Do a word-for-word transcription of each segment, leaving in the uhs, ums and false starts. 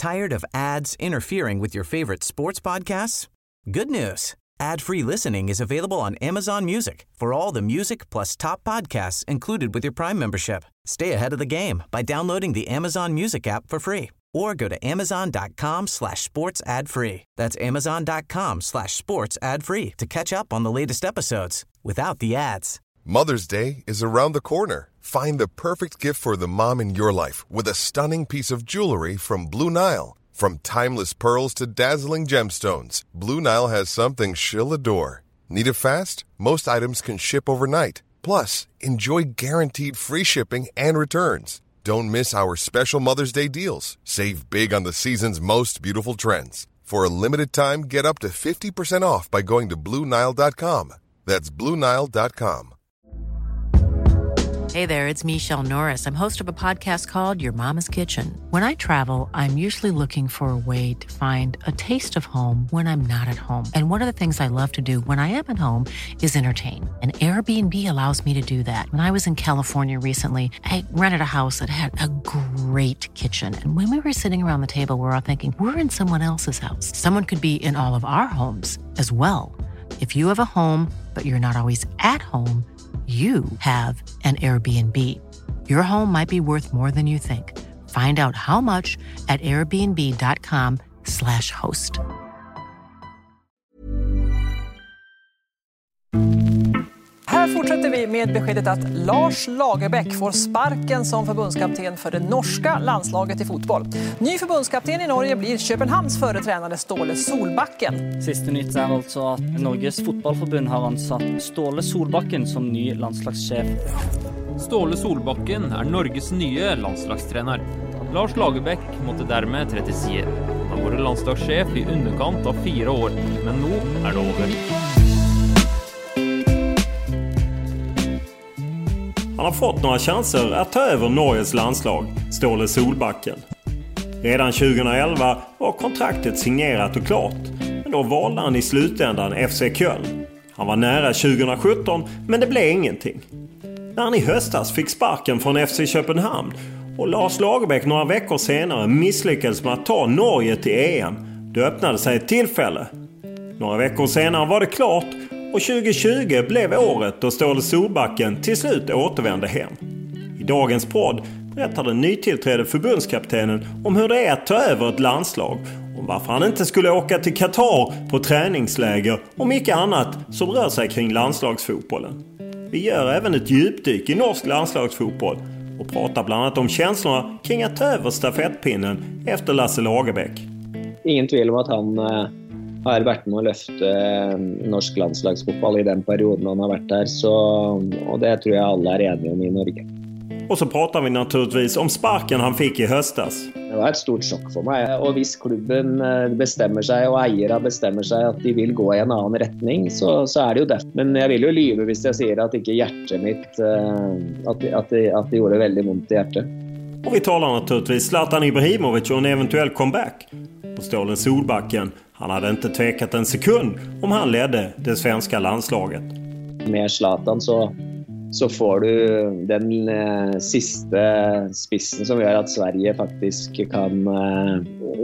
Tired of ads interfering with your favorite sports podcasts? Good news. Ad-free listening is available on Amazon Music for all the music plus top podcasts included with your Prime membership. Stay ahead of the game by downloading the Amazon Music app for free or go to amazon.com slash sports ad free. That's amazon.com slash sports ad free to catch up on the latest episodes without the ads. Mother's Day is around the corner. Find the perfect gift for the mom in your life with a stunning piece of jewelry from Blue Nile. From timeless pearls to dazzling gemstones, Blue Nile has something she'll adore. Need it fast? Most items can ship overnight. Plus, enjoy guaranteed free shipping and returns. Don't miss our special Mother's Day deals. Save big on the season's most beautiful trends. For a limited time, get up to fifty percent off by going to blue nile dot com. That's blue nile dot com. Hey there, it's Michelle Norris. I'm host of a podcast called Your Mama's Kitchen. When I travel, I'm usually looking for a way to find a taste of home when I'm not at home. And one of the things I love to do when I am at home is entertain. And Airbnb allows me to do that. When I was in California recently, I rented a house that had a great kitchen. And when we were sitting around the table, we were all thinking, we're in someone else's house. Someone could be in all of our homes as well. If you have a home, but you're not always at home, you have an Airbnb. Your home might be worth more than you think. Find out how much at airbnb.com slash host. Här fortsätter vi med beskedet att Lars Lagerbäck får sparken som förbundskapten för det norska landslaget i fotboll. Ny förbundskapten i Norge blir Köpenhamns företränade Ståle Solbakken. Siste nytt er altså at Norges fotballforbund har ansatt Ståle Solbakken som ny landslagschef. Ståle Solbakken er Norges nye landslagstrener. Lars Lagerbäck måtte dermed tre til side. Han har vært landslagschef i underkant av fire år, men nå er det over. Han har fått några chanser att ta över Norges landslag, Ståle Solbakken. Redan tjugoelva var kontraktet signerat och klart, men då valde han i slutändan F C Köln. Han var nära tjugosjutton, men det blev ingenting. När han i höstas fick sparken från F C Köpenhamn och Lars Lagerbäck några veckor senare misslyckades med att ta Norge till E M, då öppnade sig ett tillfälle. Några veckor senare var det klart och tjugohundratjugo blev året då Ståle Solbakken till slut återvände hem. I dagens podd berättar den nytillträdde förbundskaptenen om hur det är att ta över ett landslag, om varför han inte skulle åka till Qatar på träningsläger och mycket annat som rör sig kring landslagsfotbollen. Vi gör även ett djupdyk i norsk landslagsfotboll och pratar bland annat om känslorna kring att ta över stafettpinnen efter Lasse Lagerbäck. Ingen tvil om att han har vært med å løfte norsk landslagsfotball i den perioden han har vært der, så, och det tror jag alla är eniga om i Norge. Och så pratar vi naturligtvis om sparken han fick i höstas. Det var ett stort chock för mig, och hvis klubben bestämmer sig och ägare bestämmer sig att de vill gå i en annan riktning, så, så är det ju det. Men jag vill ju lyve hvis jag säger att inte hjärtat mitt, att, att, det, att det gjorde väldigt ont i hjärtat. Och vi talar naturligtvis Zlatan Ibrahimovic och en eventuell comeback. Och Ståle Solbakken, han hade inte tvekat en sekund om han ledde det svenska landslaget. Med Zlatan så, så får du den eh, sista spissen som gör att Sverige faktiskt kan eh,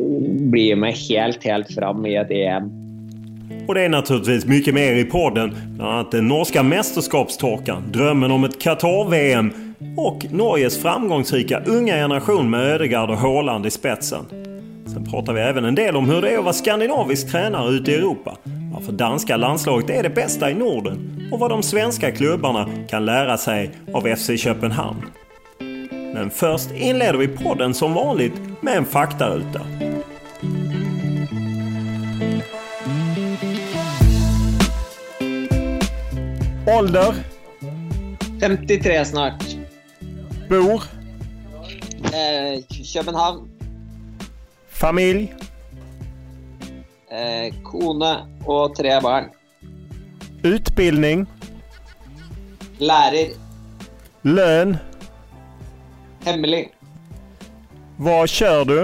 bli med helt, helt fram i ett E M. Och det är naturligtvis mycket mer i podden, bland annat den norska mästerskapstorkan, drömmen om ett Qatar-V M och Norges framgångsrika unga generation med Ødegaard och Haaland i spetsen. Sen pratar vi även en del om hur det är att vara skandinavisk tränare ute i Europa, varför danska landslaget är det bästa i Norden och vad de svenska klubbarna kan lära sig av F C Köpenhamn. Men först inleder vi podden som vanligt med en faktaruta. Ålder? femtiotre snart. Bor? Eh, Köpenhamn. Familj? Eh, kone och tre barn. Utbildning? Lærer. Lön? Hemmelig. Vad kör du? Eh,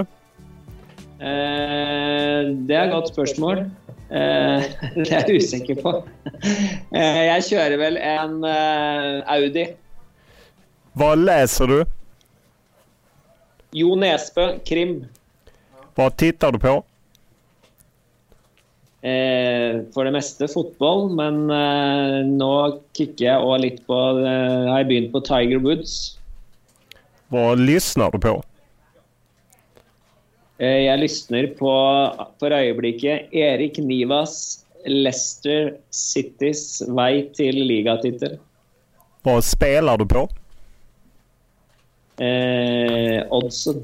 det är ett gott spørsmål. Eh, det är jag usikker på. Eh, jag kör väl en eh, Audi. Vad läser du? Jo Nesbø, krim. Vad tittar du på? Eh, for det meste fotball, men eh, nå kikker jeg også litt på, eh, har jeg begynt på Tiger Woods. Vad lyssnar du på? Eh, jeg lyssnar på, for øyeblikket, Erik Nivas Leicester Citys vei til ligatitel. Vad spelar du på? Eh, Oddsen.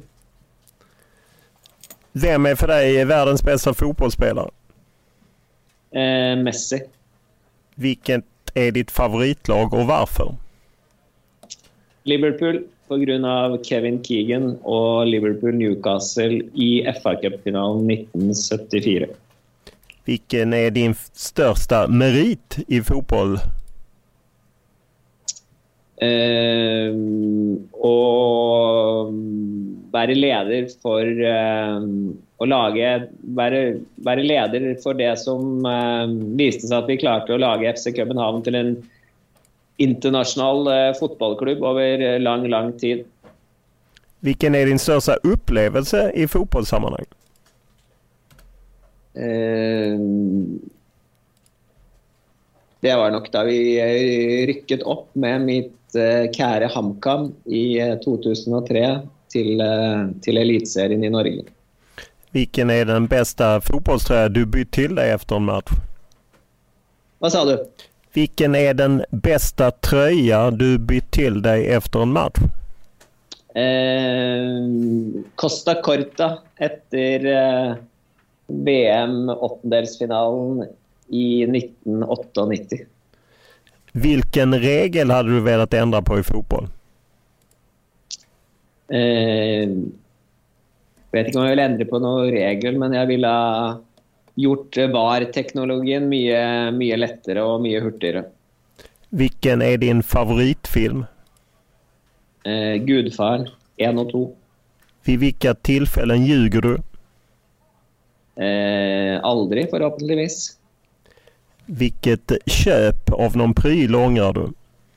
Vem är för dig världens bästa fotbollsspelare? Eh, Messi. Vilket är ditt favoritlag och varför? Liverpool på grund av Kevin Keegan och Liverpool Newcastle i F A Cup-finalen nitten syttifire. Vilken är din största merit i fotboll? Eh, og være leder for eh, å lage være, være leder for det som eh, viste seg at vi klarte å lage F C København til en internationell eh, fotbollklubb over lang, lang tid. Vilken är din största upplevelse i fotbollssammanhang? Eh, det var nok da vi rykket opp med mitt eh, kære HamKam i eh, to tusen og tre til, eh, til elitserien i Norge. Vilken är den bästa fotbollströja du bytt till dig efter en match? Vad sa du? Vilken är den bästa tröja du bytt till dig efter en match? Eh, Costa Corta etter eh, V M-åttendelsfinalen i nitten nittionåtta. Vilken regel hade du velat ändra på i fotboll? Eh, vet ikke om jeg vil endre på noen regel, men jeg ville ha gjort V A R-teknologien mye, mye lettere og mye hurtigere. Vilken är din favoritfilm? Eh, Gudfaren, en og to. Vid vilka tillfällen ljuger du? Eh, aldri, forhåpentligvis. Vilket köp av någon pryl ångrar du?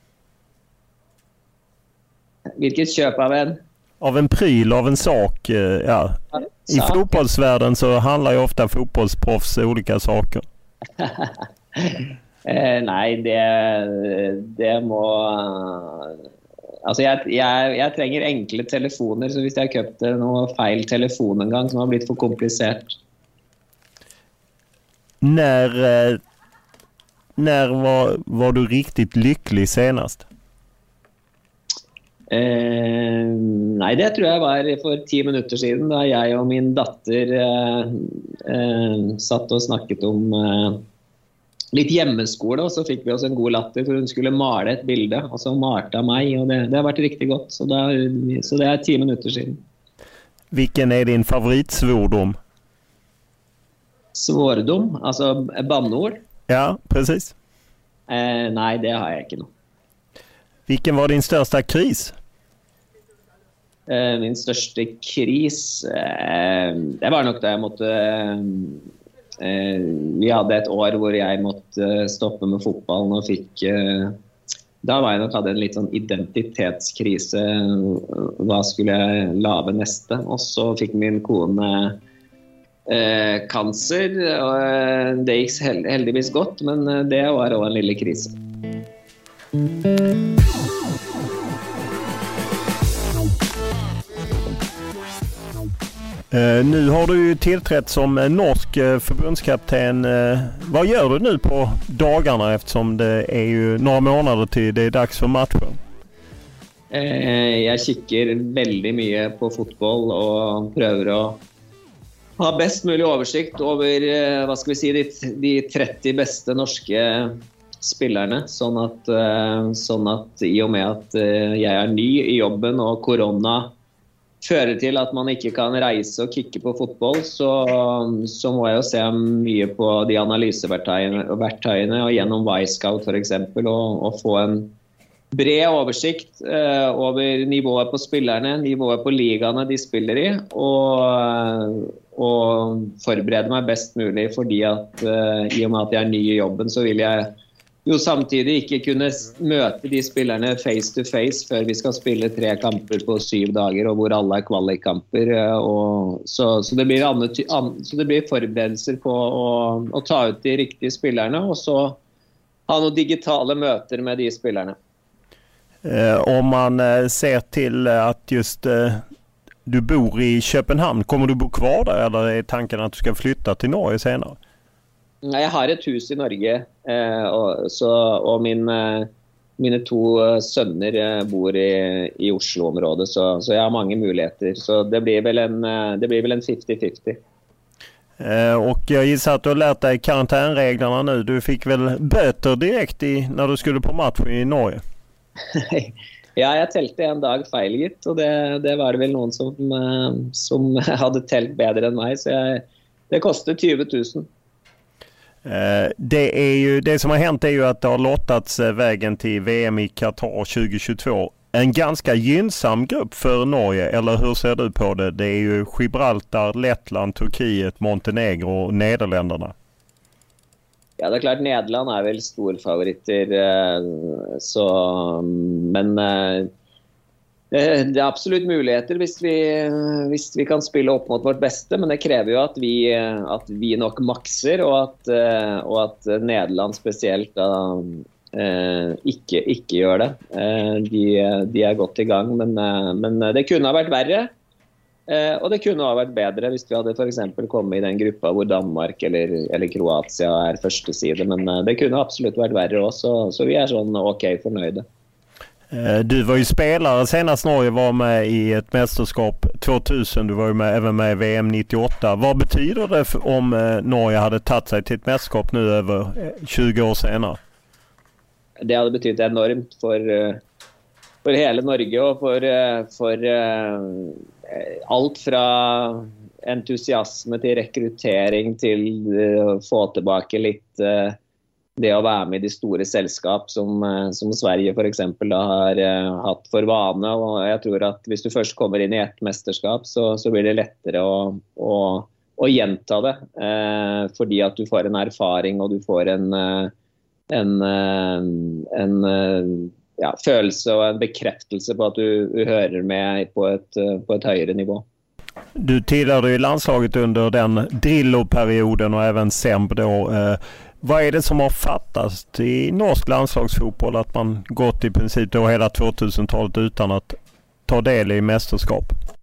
Vilket köp av en? Av en pryl, av en sak, ja. I fotbollsvärlden så handlar ju ofta fotbollsproffs olika saker. eh, nej, det, det må... Altså, jeg, jeg, jeg trenger enkle telefoner, så hvis jeg har køpt noe feil telefon en gang som har blitt for komplisert. När, när var, var du riktigt lycklig senast? Eh, nei, det tror jeg var for ti minutter siden, da jeg og min datter eh, eh, satt og snakket om eh, litt hjemmeskole, og så fikk vi oss en god latter, for hun skulle male et bilde, og så malte av meg, og det, det har vært riktig godt, så det, er, så det er ti minutter siden. Vilken är din favoritsvordom? Svordom, altså banneord? Ja, precis. Eh, nei, det har jeg ikke noe. Vilken var din största kris? Eh, min største kris, eh, det var nok da jeg måtte... Eh, vi hadde et år hvor jeg måtte stoppe med fotballen og fikk... Eh, da var jeg nok hadde en litt sånn identitetskrise. Hva skulle jeg lave neste? Og så fikk min kone eh, kanser, og det gikk heldigvis godt, men det var også en lille krise. Uh, nu har du ju tillträtt som uh, norsk uh, förbundskapten. Uh, vad gör du nu på dagarna eftersom det är ju några månader till det är dags för matchen? Uh, jag kikker väldigt mycket på fotboll och prövar att ha bäst möjlig översikt över uh, vad ska vi si, de, de trettio bästa norska spelarna, sånn att uh, sånn att i och med att uh, jag är ny i jobben och corona fører til at man ikke kan reise og kikke på fotball, så, så må jeg jo se mye på de analyseverktøyene og gjennom Y-Scout for eksempel, og, og få en bred oversikt eh, over nivået på spillerne, nivået på ligaene de spiller i, og, og forberede meg best mulig, fordi at eh, i og med at jeg er ny i jobben, så vil jeg jo samtidig ikke kunne møte de spillerne face to face før vi skal spille tre kamper på syv dager, og hvor alle er kvalikkamper. Og så, så, det blir andre, så det blir forberedelser på å, å ta ut de riktige spillerne, og så ha noen digitale møter med de spillerne. Eh, om man eh, ser til at just eh, du bor i København, kommer du bo kvar der, eller er tanken at du skal flytte til Norge senere? Jeg har et hus i Norge, eh, og, så, og min, eh, mine to sønner eh, bor i, i Oslo-området, så, så jeg har mange muligheter. Så det blir vel en, det blir vel en femti femti. Eh, och jag gissar att du har lärt dig karantänreglerna nu. Du fick väl böter direkt i, när du skulle på match i Norge? Ja, jeg telte en dag feil gitt, og det, det var det vel noen som, som hadde telt bedre enn meg, så jeg, det kostet tjue tusen. Eh, det, är ju, det som har hänt är ju att det har lottats vägen till V M i Qatar tjugo tjugotvå. En ganska gynnsam grupp för Norge, eller hur ser du på det? Det är ju Gibraltar, Lettland, Turkiet, Montenegro och Nederländerna. Ja, det er klart Nederland er vel storfavoritter, så, men det er absolutt muligheter hvis vi, hvis vi kan spille opp mot vårt beste, men det krever jo at vi, at vi nok makser, og at, og at Nederland spesielt da, ikke, ikke gjør det. De, de er godt i gang, men, men det kunne ha vært verre. Eh, og det kunne ha vært bedre hvis vi hadde for eksempel kommet i den gruppa hvor Danmark eller, eller Kroatia er første side, men eh, det kunne absolutt vært verre også, så vi er sånn ok fornøyde. Eh, du var ju spelare senast Norge var med i ett mästerskap tvåtusen, du var ju med, även med i V M nittioåtta. Vad betyder det för, om eh, Norge hade tagit sig till ett mästerskap nu över tjugo år senere? Det hadde betytt enormt for, eh, for hele Norge og for, eh, for eh, alt fra entusiasme til rekruttering til å få tilbake litt uh, det å være med i de store selskap som, uh, som Sverige for eksempel da, har uh, hatt for vane, og jeg tror at hvis du først kommer inn i et mesterskap så, så blir det lettere å, å, å gjenta det, uh, fordi at du får en erfaring og du får en, uh, en, uh, en uh, Ja, følelse og en bekreftelse på at du, du hører med på et, på et høyere nivå. Du tillhörde i landslaget under den Drillo-perioden och även Semb då. Eh, vad är det som har fattats i norsk landslagsfotboll att man gått i princip då hela tvåtusentalet utan att ta del i mästerskap?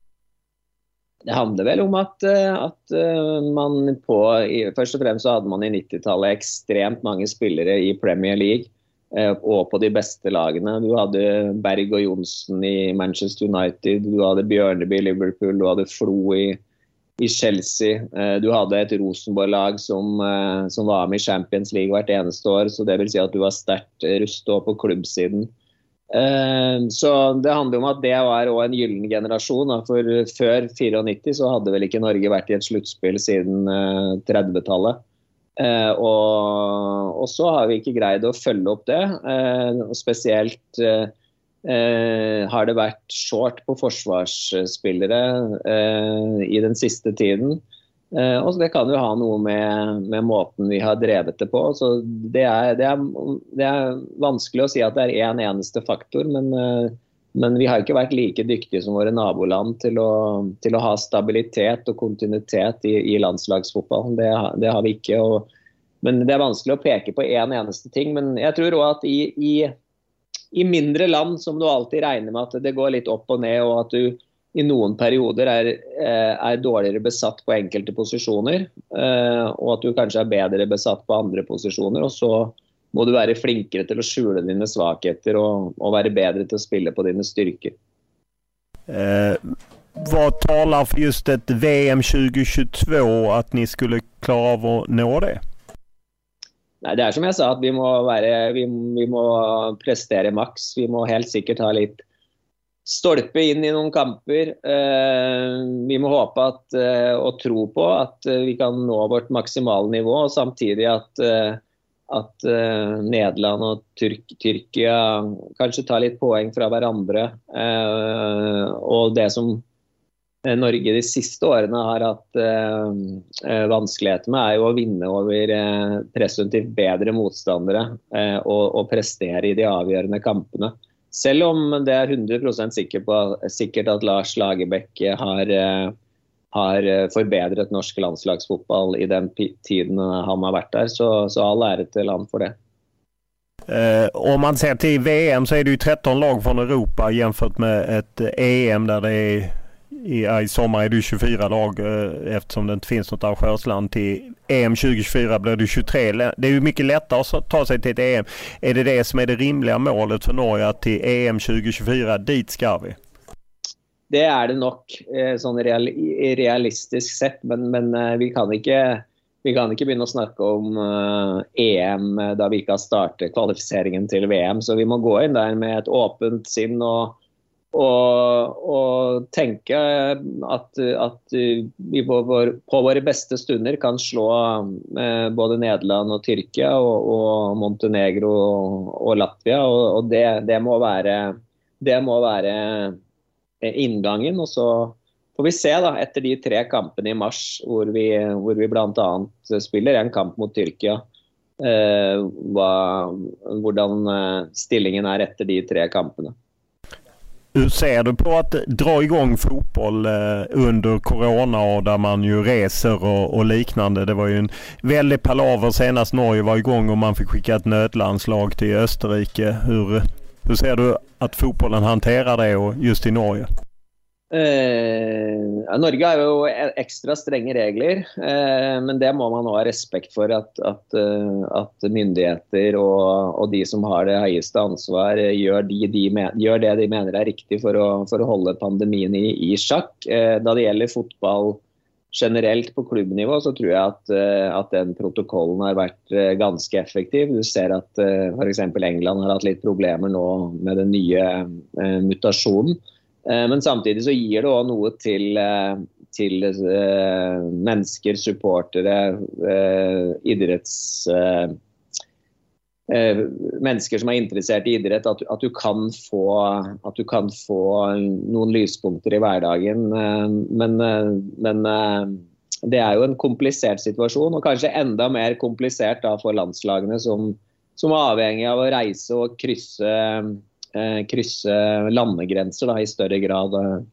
Det handler vel om at, at man på, først og fremst så hadde man i nittitallet ekstremt mange spillere i Premier League. Og på de beste lagene. Du hadde Berg og Johnsen i Manchester United, du hadde Bjørneby i Liverpool, du hadde Flo i, i Chelsea, du hadde et Rosenborg-lag som, som var med i Champions League hvert eneste år, så det vil si at du var sterkt rustet på klubbsiden. Så det handler om at det var også en gyllen generasjon, for før nittito-fire så hadde vel ikke Norge vært i et sluttspill siden trettitallet. Eh, og, og så har vi ikke greid å følge opp det, eh, og spesielt eh, har det vært short på forsvarsspillere eh, i den siste tiden, eh, og det kan jo ha noe med, med måten vi har drevet det på, så det er, det er, det er vanskelig å si at det er en eneste faktor, men, eh, men vi har ikke vært like dyktige som våre naboland til å, til å ha stabilitet og kontinuitet i, i landslagsfotball. Det, det har vi ikke. Og, men det er vanskelig å peke på en eneste ting. Men jeg tror også at i, i, i mindre land som du alltid regner med at det går litt opp og ned, og at du i noen perioder er, er dårligere besatt på enkelte posisjoner, og at du kanskje er bedre besatt på andre posisjoner, og så må du være flinkere til å skjule dine svakheter og, og være bedre til å spille på dine styrker. Eh, vad talar för just ett V M tjugo tjugotvå att ni skulle klara av att nå det? Nei, det er som jeg sa, at vi må, være, vi, vi må prestere maks. Vi må helt sikkert ha litt stolpe inn i noen kamper. Eh, vi må håpe at, eh, og tro på at vi kan nå vårt maksimale nivå, og samtidig at eh, at uh, Nederland og Tyrk Tyrkia kanskje tar litt poeng fra hverandre, uh, og det som Norge de siste årene har hatt eh, vanskeligheter med, er jo å vinne over eh, presumptivt bedre motstandere eh, og, og prestere i de avgjørende kampene. Selv om det er hundre prosent sikker på, sikkert at Lars Lagerbäck har, eh, har forbedret norsk landslagsfotball i den tiden han har vært der, så, så all ære til han for det. Eh, om man ser till V M så är det ju tretton lag från Europa jämfört med ett E M där det är i, i sommar är det tjugofyra lag eh, eftersom det inte finns något arrangörsland. Till E M tjugo tjugofyra blir det tjugotre. Det är ju mycket lättare att ta sig till ett E M. Är det det som är det rimliga målet för Norge att till E M tjugo tjugofyra dit ska vi? Det är det nog eh, sån real, realistiskt sett, men, men eh, vi kan inte Vi kan ikke begynne å snakke om uh, E M da vi ikke har startet kvalifiseringen til V M, så vi må gå inn der med et åpent sinn og, og, og tenke at, at vi på, vår, på våre beste stunder kan slå uh, både Nederland og Tyrkia og, og Montenegro og, og Latvia, og, og det, det, må være, det må være inngangen, og så får vi se da, etter de tre kampene i mars, hvor vi, hvor vi blant annet spiller en kamp mot Tyrkia, eh, hva, hvordan stillingen er etter de tre kampene. Hur ser du på att dra igång fotboll under corona och där man ju reser och, och liknande? Det var ju en väldigt palaver senast Norge var igång och man fick skicka ett nödlandslag till Österrike. Hur, hur ser du att fotbollen hanterar det och just i Norge? Eh, Norge har jo ekstra strenge regler, eh, men det må man ha respekt for at, at, at myndigheter og, og de som har det høyeste ansvar gjør, de, de men, gjør det de mener er riktig for å, for å holde pandemien i, i sjakk. Eh, da det gjelder fotball generelt på klubbnivå, så tror jeg at, at den protokollen har vært ganske effektiv. Du ser at for eksempel England har hatt litt problemer nå med den nye eh, mutasjonen. Men samtidig så gir det også noe til, til uh, mennesker, supportere, uh, idretts, uh, uh, mennesker som er interessert i idrett, at, at, du kan få, at du kan få noen lyspunkter i hverdagen. Uh, men uh, men uh, det er jo en komplisert situasjon, og kanskje enda mer komplisert da, for landslagene som, som er avhengig av å reise og krysse krysse landegrenser da, i større grad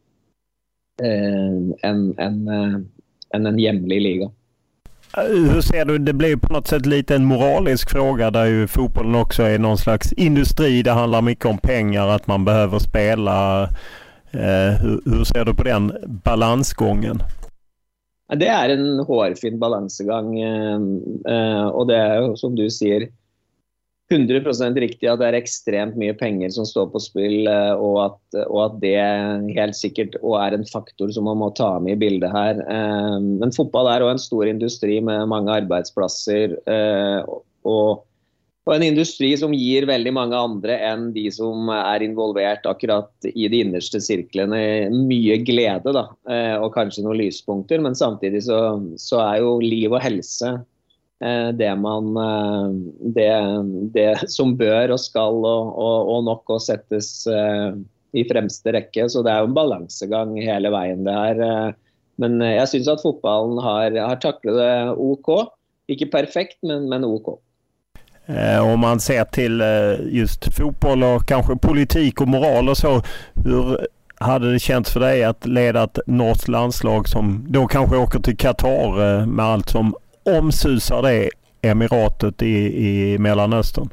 eh, enn en, en, en hjemlig liga. Hur ser du, det blir på något sätt lite en moralisk fråga där ju fotbollen också är någon slags industri, det handlar mycket om pengar, att man behöver spela. Eh, hur, hur ser du på den balansgången? Det är en hårfin balansgang, eh, og det er jo som du sier hundre prosent riktig at det er ekstremt mye penger som står på spill, og at, og at det helt sikkert og er en faktor som man må ta med i bildet her. Men fotball er også en stor industri med mange arbeidsplasser, og, og en industri som gir veldig mange andre enn de som er involvert akkurat i de innerste sirklene mye glede da, og kanskje noen lyspunkter, men samtidig så, så er jo liv og helse det, man, det, det som bør og skal og, og, og nok å settes uh, i fremste rekke, så det er jo en balansegang hele veien det her. Men jeg synes at fotballen har, har taklet det ok, ikke perfekt, men, men ok. Eh, om man ser till eh, just fotboll och kanske politik och moral och så, hur hade det känts för dig att leda ett norskt landslag som då kanske åker till Qatar eh, med allt som omsusar det emiratet i, i Mellanøsten?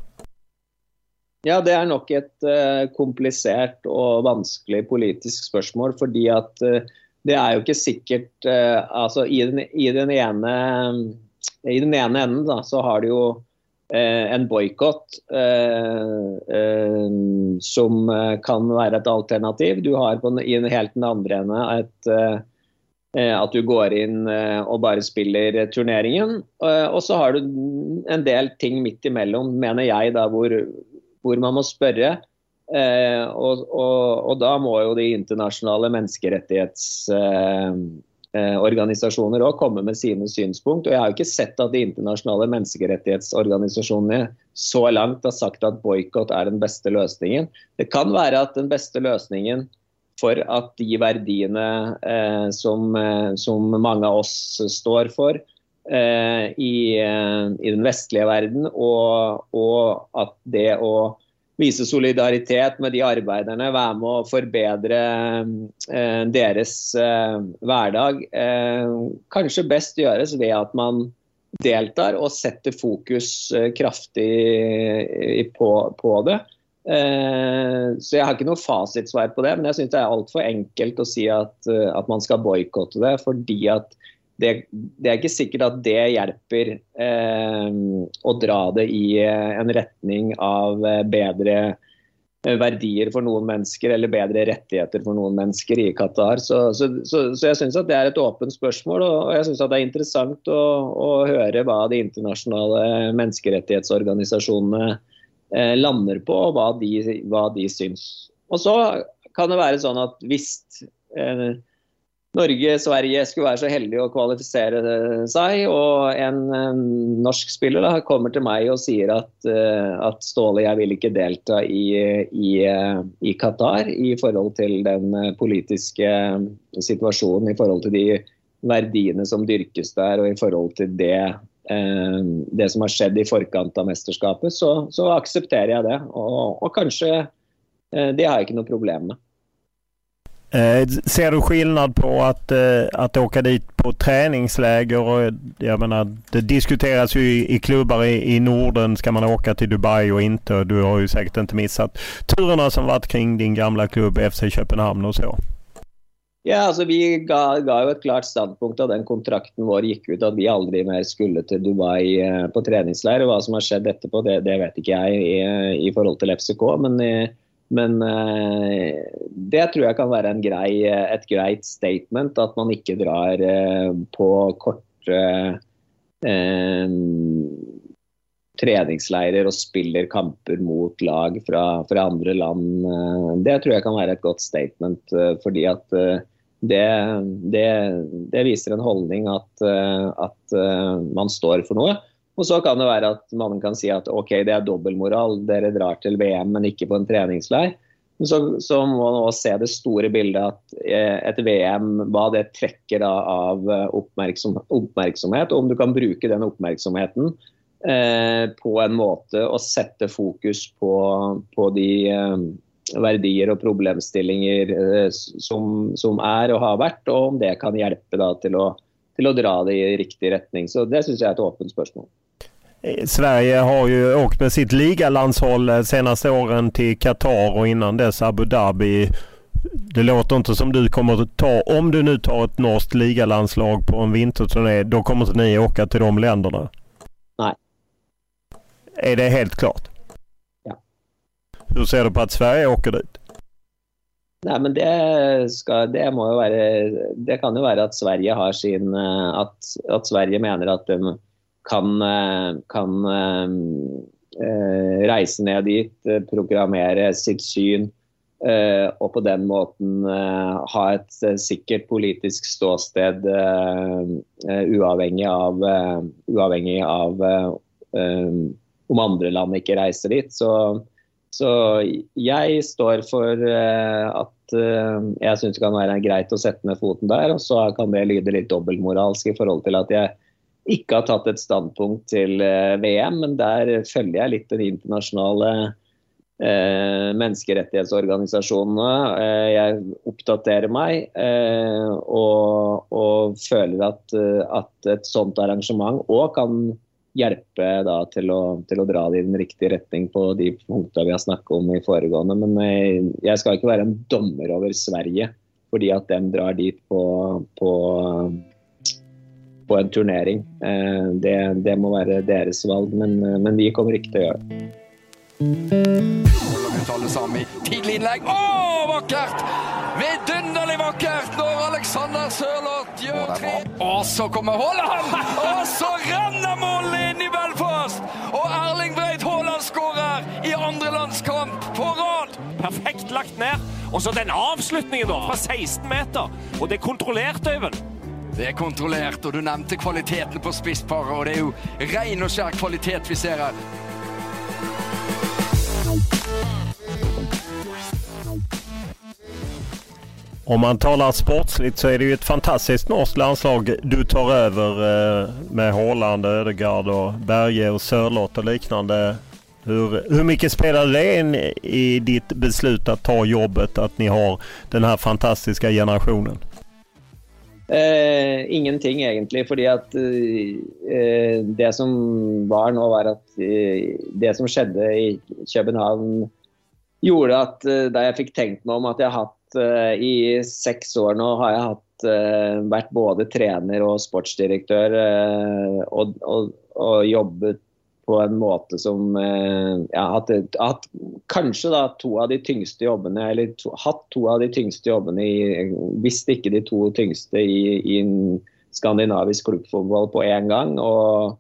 Ja, det er nok et uh, komplisert og vanskelig politisk spørsmål, fordi at uh, det er jo ikke sikkert, uh, altså i den, i den ene i den ene enden da, så har du jo uh, en boykott uh, uh, som uh, kan være et alternativ. Du har på den, i den helt den andre enden et uh, at du går inn og bare spiller turneringen, og så har du en del ting midt imellom, mener jeg da, hvor, hvor man må spørre, og, og, og da må jo de internasjonale menneskerettighetsorganisasjoner også komme med sine synspunkt, og jeg har jo ikke sett at de internasjonale menneskerettighetsorganisasjonene så langt har sagt at boykott er den beste løsningen. Det kan være at den beste løsningen for at de verdiene eh, som, eh, som mange av oss står for eh, i, eh, i den vestlige verden, og, og at det å vise solidaritet med de arbeiderne, være med å forbedre eh, deres eh, hverdag, eh, kanskje best gjøres ved at man deltar og setter fokus eh, kraftig på, på det. Eh, så jeg har ikke noe fasitsvar på det, men jeg synes det er alt for enkelt å si at, at man skal boykotte det, fordi at det, det er ikke sikkert at det hjelper eh, å dra det i en retning av bedre verdier for noen mennesker eller bedre rettigheter for noen mennesker i Qatar. Så, så, så, så jeg synes at det er et åpent spørsmål, og jeg synes at det er interessant å, å høre hva de internasjonale menneskerettighetsorganisasjonene eh, lander på, og hva de, hva de synes. Og så kan det være sånn at hvis eh, Norge, Sverige skulle være så heldig å kvalifisere seg, og en, en norsk spiller da, kommer til meg og sier at, at Ståle, jeg vil ikke delta i, i, i Qatar i forhold til den politiske situasjonen, i forhold til de verdiene som dyrkes der, og i forhold til det, det som har skjedd i forkant av mesterskapet, så, så aksepterer jeg det, og, og kanskje det har jeg ikke noe problem med. Eh, ser du skillnad på att, eh, att åka dit på träningsläger? Och, jag menar, det diskuteras ju i, i klubbar i, i Norden, ska man åka till Dubai och inte? Du har ju säkert inte missat turerna som varit kring din gamla klubb F C Köpenhamn och så. Ja, alltså vi ga, ga jo et klart standpunkt av den kontrakten vår gikk ut, at vi aldri mer skulle til Dubai eh, på treningsleir, og hva som har skjedd etterpå, det, det vet ikke jeg i, i forhold til F C K, men eh, Men eh, det tror jeg kan være en grei, et greit statement, at man ikke drar eh, på korte eh, treningsleirer og spiller kamper mot lag fra, fra andre land. Det tror jeg kan være et godt statement, eh, fordi at eh, det, det, det viser en holdning at, at eh, man står for noe. Og så kan det være at man kan si at ok, det er dobbeltmoral, dere drar til V M, men ikke på en treningsleir. Så, så må man også se det store bildet at et V M, hva det trekker da av oppmerksom, oppmerksomhet, og om du kan bruke den oppmerksomheten eh, på en måte og sette fokus på, på de eh, verdier og problemstillinger eh, som, som er og har vært, og om det kan hjelpe da til å, til å dra det i riktig retning. Så det synes jeg er et åpent spørsmål. Sverige har ju åkt med sitt ligalandshåll senaste åren till Qatar och innan dess Abu Dhabi. Det låter inte som du kommer att ta, om du nu tar ett norskt ligalandslag på en vinterturné, då kommer inte ni åka till de länderna. Nej. Är det helt klart? Ja. Hur ser du på att Sverige åker dit? Nej, men det ska det må ju vara, det kan ju vara att Sverige har sin att att Sverige menar att de kan, kan eh, reise ned dit, programmere sitt syn, eh, og på den måten eh, ha et sikkert politisk ståsted eh, uavhengig av, uh, uavhengig av uh, om andre land ikke reiser dit. Så, så jeg står for uh, at uh, jeg synes det kan være greit å sette ned foten der, og så kan det lyde litt dobbeltmoralsk i forhold til at jeg ikke har tatt et standpunkt til V M, men der følger jeg litt den internasjonale eh, menneskerettighetsorganisasjonene. Eh, jeg oppdaterer meg eh, og, og føler at, at et sånt arrangement også kan hjelpe da, til, å, til å dra det i den riktige retning på de punktene vi har snakket om i foregående. Men eh, jeg skal ikke være en dommer over Sverige, fordi at de drar dit på... på på en turnering. Det, det må være deres valg, men, men vi kommer ikke til å gjøre det. Holder ut alle sammen i tidlig innlegg. Åh, vakkert! Vidunderlig vakkert når Alexander Sørloth gjør tre. Og så kommer Haaland! Og så renner målet inn i Belfast! Og Erling Braut Haaland skårer i andre landskamp på rad! Perfekt lagt ned. Og så den avslutningen da, fra seksten meter. Og det er kontrollert, Øyvind. Det er kontrollert, og du nevnte kvaliteten på spissparet, og det er jo ren og skjær kvalitet vi ser her. Om man talar sportsligt så är det ju ett fantastiskt norskt landslag du tar över med Haaland, Ødegaard och Berge och Sørloth och liknande. Hur, hur mycket spelar det in i ditt beslut att ta jobbet att ni har den här fantastiska generationen? Eh, ingenting egentlig, fordi at eh, det som var nå var at eh, det som skjedde i København gjorde at eh, da jeg fikk tenkt meg om at jeg har hatt eh, i seks år nå har jeg hatt eh, vært både trener og sportsdirektør eh, og, og, og jobbet på en måte som eh, jeg har hatt, hatt kanskje da to av de tyngste jobbene, eller to, hatt to av de tyngste jobbene, i, hvis ikke de to tyngste i, i en skandinavisk klubbfotball på en gang, og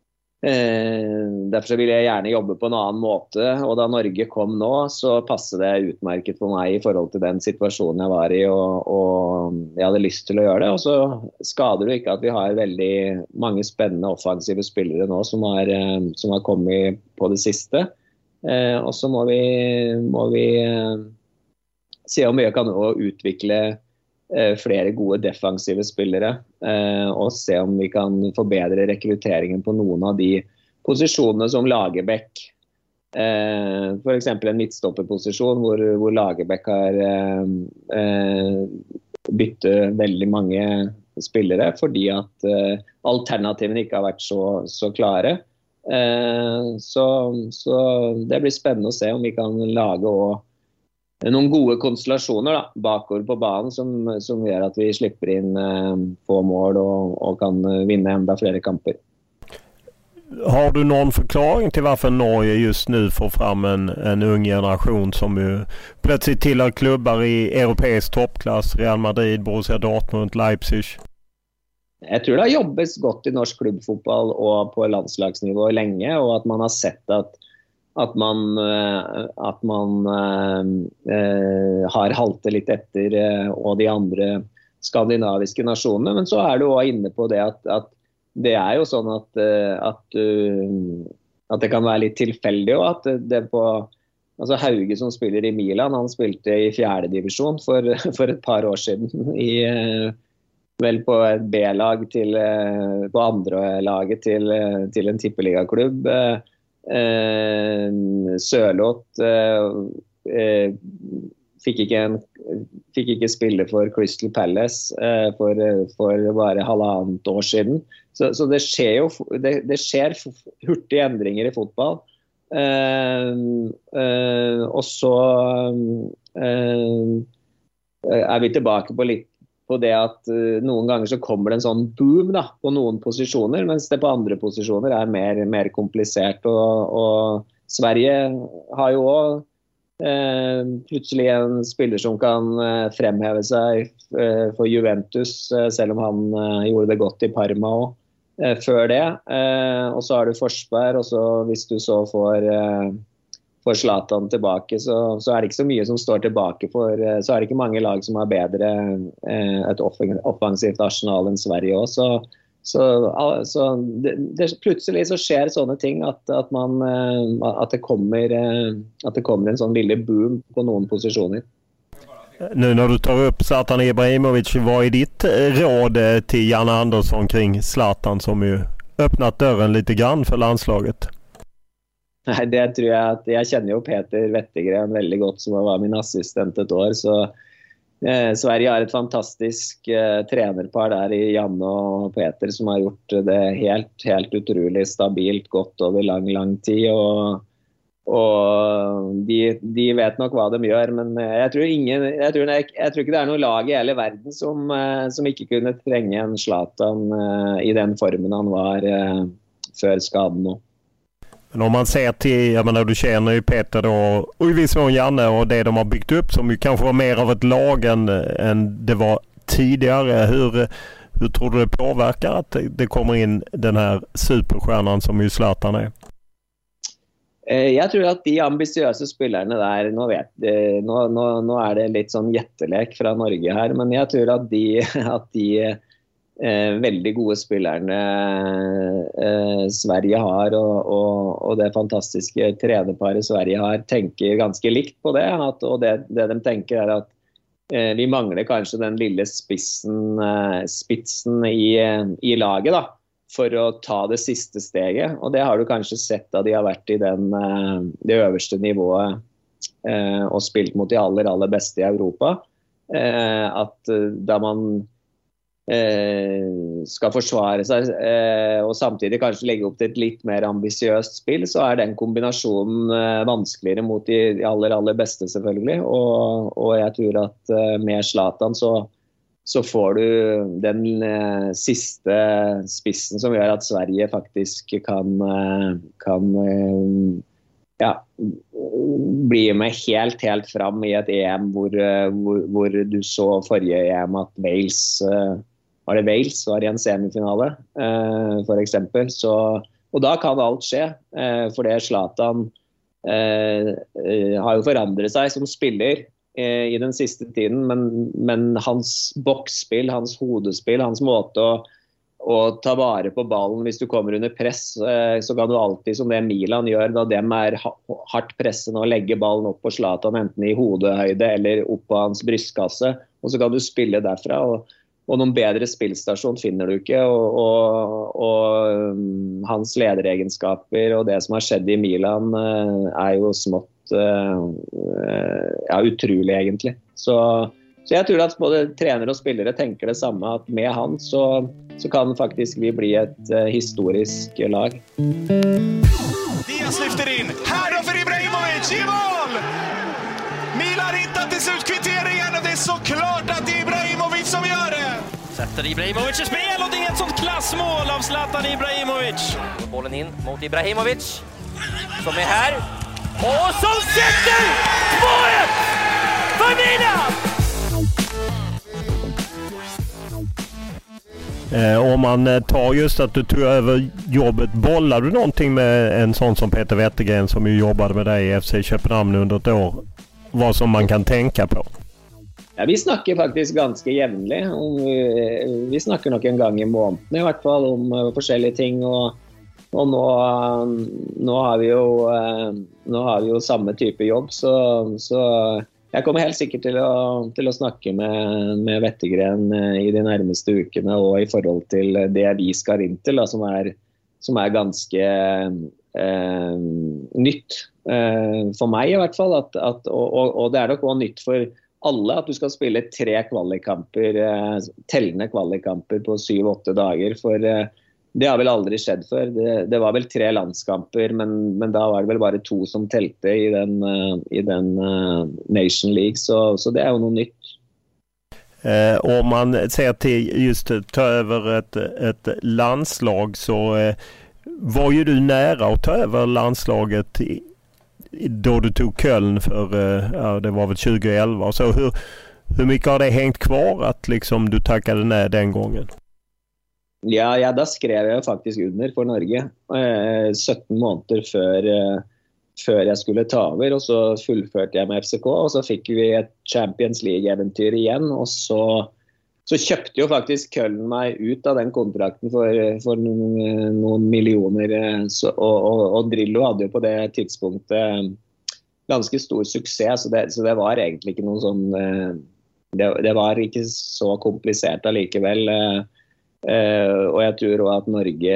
eh, derfor så vil jeg gjerne jobbe på en annen måte, og da Norge kom nå, så passet det utmerket for meg i forhold til den situasjonen jeg var i, og, og jeg hadde lyst til å gjøre det, og så skader det ikke at vi har veldig mange spennende offensive spillere nå som har, som har kommet på det siste, eh, og så må vi, må vi eh, se om vi kan nå utvikle eh, flere gode defensive spillere, eh, og se om vi kan forbedre rekrutteringen på noen av de posisjonene som Lagerbäck, eh, for eksempel en midtstopperposisjon hvor, hvor Lagerbäck har eh, byttet veldig mange spillere, fordi at eh, alternativene ikke har vært så, så klare. Eh, så, så det blir spennende å se om vi kan lage også noen gode konstellasjoner da, bakover på banen som, som gjør at vi slipper inn eh, få mål og, og kan vinne enda flere kamper. Har du någon förklaring till varför Norge just nu får fram en, en ung generation som ju plötsligt tillhör klubbar i europeisk toppklass, Real Madrid, Borussia Dortmund, Leipzig? Jeg tror det har jobbes godt i norsk klubbfotball og på landslagsnivå lenge, og at man har sett at at man, at man eh, har haltet litt etter eh, og de andre skandinaviske nasjonene, men så er du også inne på det at, at det er jo sånn at, at, at det kan være litt tilfeldig, og at det på altså Hauge som spiller i Milan, han spilte i fjerde divisjon for, for et par år siden i, vel på et B-lag til, på andre laget til, til en tippeligaklubb. Eh, Sørloth eh, eh, fikk, ikke en, fikk ikke spille for Crystal Palace eh, for, for bare halvannet år siden, så, så det skjer jo det, det skjer hurtige endringer i fotball, eh, eh, og så eh, er vi tilbake på litt på det at uh, noen ganger så kommer det en sånn boom da, på noen posisjoner, mens det på andre posisjoner er mer, mer komplisert, og, og Sverige har jo også eh, plutselig en spiller som kan eh, fremheve seg eh, for Juventus, eh, selv om han eh, gjorde det godt i Parma også, eh, før det, eh, og så har du Forsberg, og så hvis du så får eh, for Zlatan tilbake, så, så er det ikke så mye som står tilbake for, så er det ikke mange lag som har bedre eh, et offensivt arsenal enn Sverige også, så, så, så det, det, plutselig så skjer sånne ting at, at, man, at, det kommer, at det kommer en sånn lille boom på noen posisjoner. Nu när du tar upp Zlatan Ibrahimovic, vad är ditt råd till Janne Andersson kring Zlatan som ju öppnat dörren lite grann för landslaget? Nei, det tror jeg at jeg kjenner jo Peter Wettergren veldig godt, som var min assistent et år, så eh, Sverige har et fantastisk eh, trenerpar der i Janne og Peter som har gjort det helt, helt utrolig stabilt godt over lang, lang tid, og, og de, de vet nok hva de gjør, men jeg tror, ingen, jeg tror, jeg, jeg tror ikke det er noe lag i hele verden som, eh, som ikke kunne trenge en Zlatan eh, i den formen han var eh, før skaden nå. Men om man ser till, jag menar, du känner ju Peter då, och i viss mån Janne och det de har byggt upp som ju kanske var mer av ett lag än, än det var tidigare. Hur, hur tror du det påverkar att det kommer in den här superstjärnan som ju Zlatan är? Jeg tror at de ambitiøse spillerne der, nå, vet, nå, nå, nå er det litt sånn gjettelek fra Norge her, men jeg tror at de, at de Eh, veldig gode spillerne eh, Sverige har og, og, og det fantastiske trenerparet Sverige har tenker ganske likt på det, at, og det, det de tenker er at eh, vi mangler kanskje den lille spissen, eh, spitsen i, i laget da, for å ta det siste steget. Og det har du kanskje sett da de har vært i den, eh, det øverste nivået eh, og spilt mot de aller, aller beste i Europa. Eh, at da man Eh, skal forsvare seg eh, og samtidig kanskje legge opp til et litt mer ambisiøst spill, så er den kombinasjonen eh, vanskeligere mot de aller, aller beste selvfølgelig, og, og jeg tror at eh, med Zlatan så, så får du den eh, siste spissen som gjør at Sverige faktisk kan, eh, kan eh, ja, bli med helt, helt fram i et E M hvor, hvor, hvor du så forrige E M at Wales eh, var det Wales, var i en semifinale, eh, for eksempel. Så, og da kan alt skje, eh, for det Zlatan eh, har jo forandret seg som spiller eh, i den siste tiden, men, men hans boksspill, hans hodespill, hans måte å, å ta vare på ballen hvis du kommer under press, eh, så kan du alltid, som det Milan gjør, da dem er hardt pressende og legge ballen opp på Zlatan, enten i hodehøyde eller opp på hans brystkasse, og så kan du spille derfra, og Og noen bedre spillstasjon finner du ikke, og, og, og um, hans lederegenskaper og det som har skjedd i Milan uh, er jo smått uh, uh, ja, utrolig egentlig. Så, så jeg tror at både trenere og spillere tenker det samme, at med han så, så kan faktisk vi bli et uh, historisk lag. Diaz lyfter in, här då för Ibrahimovic, i mål! Milan hittat till slutkvitteringen och det är såklart att det är Ibrahimovic som gör det! Sätter Ibrahimovic i spel och det är ett sånt klassmål av Zlatan Ibrahimovic. Bollen in mot Ibrahimovic som är här. Och som sätter två ett för Milan! Eh, om man tar just att du tog över jobbet, bollar du någonting med en sån som Peter Wettergren som ju jobbade med dig i F C Köpenhamn under ett år? Vad som man kan tänka på? Ja, vi snakker faktisk ganske jevnlig. Vi, vi snakker nok en gang i måneden i hvert fall om uh, forskjellige ting. Og, og nå, uh, nå, har vi jo, uh, nå har vi jo samme type jobb, så, så jeg kommer helt sikkert til å, til å snakke med, med Wettergren uh, i de nærmeste ukene, og i forhold til det vi skal inn til, da, som, er, som er ganske uh, nytt uh, for meg i hvert fall. At, at, og, og, og det er nok også nytt for alle at du skal spille tre kvalikkamper, eh, tellende kvalikkamper på syv åtte dager, for eh, det har vel aldri skjedd før. Det, det var vel tre landskamper, men, men da var det vel bare to som telte i den, uh, i den uh, Nation League, så, så det er jo noe nytt. Eh, om man ser till just ta över ett, ett landslag, så eh, var ju du nära att ta över landslaget i, då du tog Köln för, ja, det var väl tjugo elva. Så hur, hur mycket har det hängt kvar att liksom du tackade nej den gången? Ja, ja, da skrev jeg faktisk under for Norge eh, sytten måneder før, eh, før jeg skulle ta over, og så fullførte jeg med F C K, og så fikk vi et Champions League-eventyr igjen, og så, så kjøpte jo faktisk Köln meg ut av den kontrakten for, for noen, noen millioner, så, og, og, og Drillo hadde jo på det tidspunktet ganske stor suksess, så det, så det var egentlig ikke noe sånn, det, det var ikke så komplisert allikevel, Uh, og jeg tror også at Norge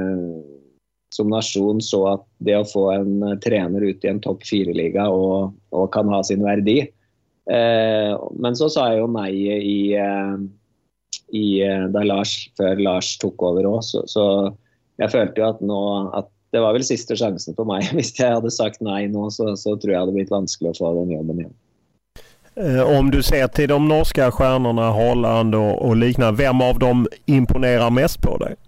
som nasjon så at det å få en trener ut i en topp fire-liga og, og kan ha sin verdi. Uh, men så sa jeg jo nei i, uh, i da Lars, før Lars tok over også, så, så jeg følte jo at nå at det var vel siste sjansen for meg. Hvis jeg hadde sagt nei nå, så, så tror jeg det hadde blitt vanskelig å få den jobben igjen. Om du ser till de norska stjärnorna, Haaland och, och liknande, vem av dem imponerar mest på dig?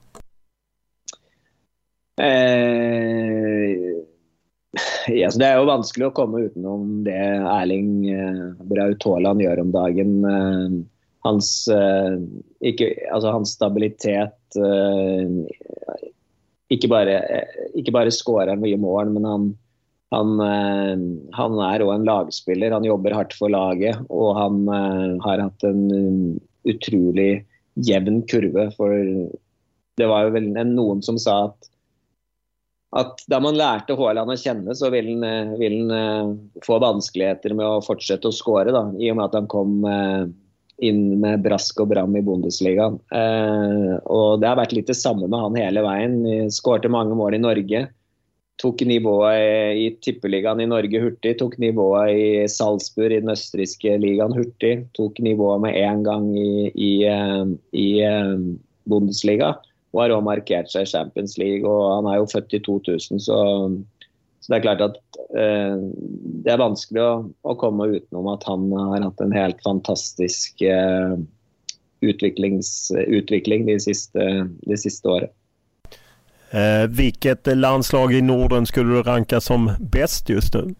Eh, ja, så det er jo vanskelig å komme utenom det Erling eh, Braut Haaland gjør om dagen. Eh, hans, eh, ikke, altså hans stabilitet, eh, ikke bare, ikke bare skårer han mye mål, men han Han, han er også en lagspiller, han jobber hardt for laget, og han har hatt en utrolig jevn kurve, for det var jo vel noen som sa at at da man lærte Haaland å kjenne, så vil han, vil han få vanskeligheter med å fortsette å score, da, i og med at han kom inn med brask og bram i Bundesligaen. Eh, og det har vært litt det samme med han hele veien. Skårte mange mål i Norge, tok nivået i tippeligaen i Norge hurtig, tok nivået i Salzburg i den østerrikske ligaen hurtig, tok nivået med en gang i, i, i Bundesliga, og har også markert seg i Champions League, og han er jo født i to tusen, så, så det er klart at eh, det er vanskelig å, å komme utenom at han har hatt en helt fantastisk eh, utvikling de siste, de siste året. Eh, vilket landslag i Norden skulle du ranka som bäst just nu?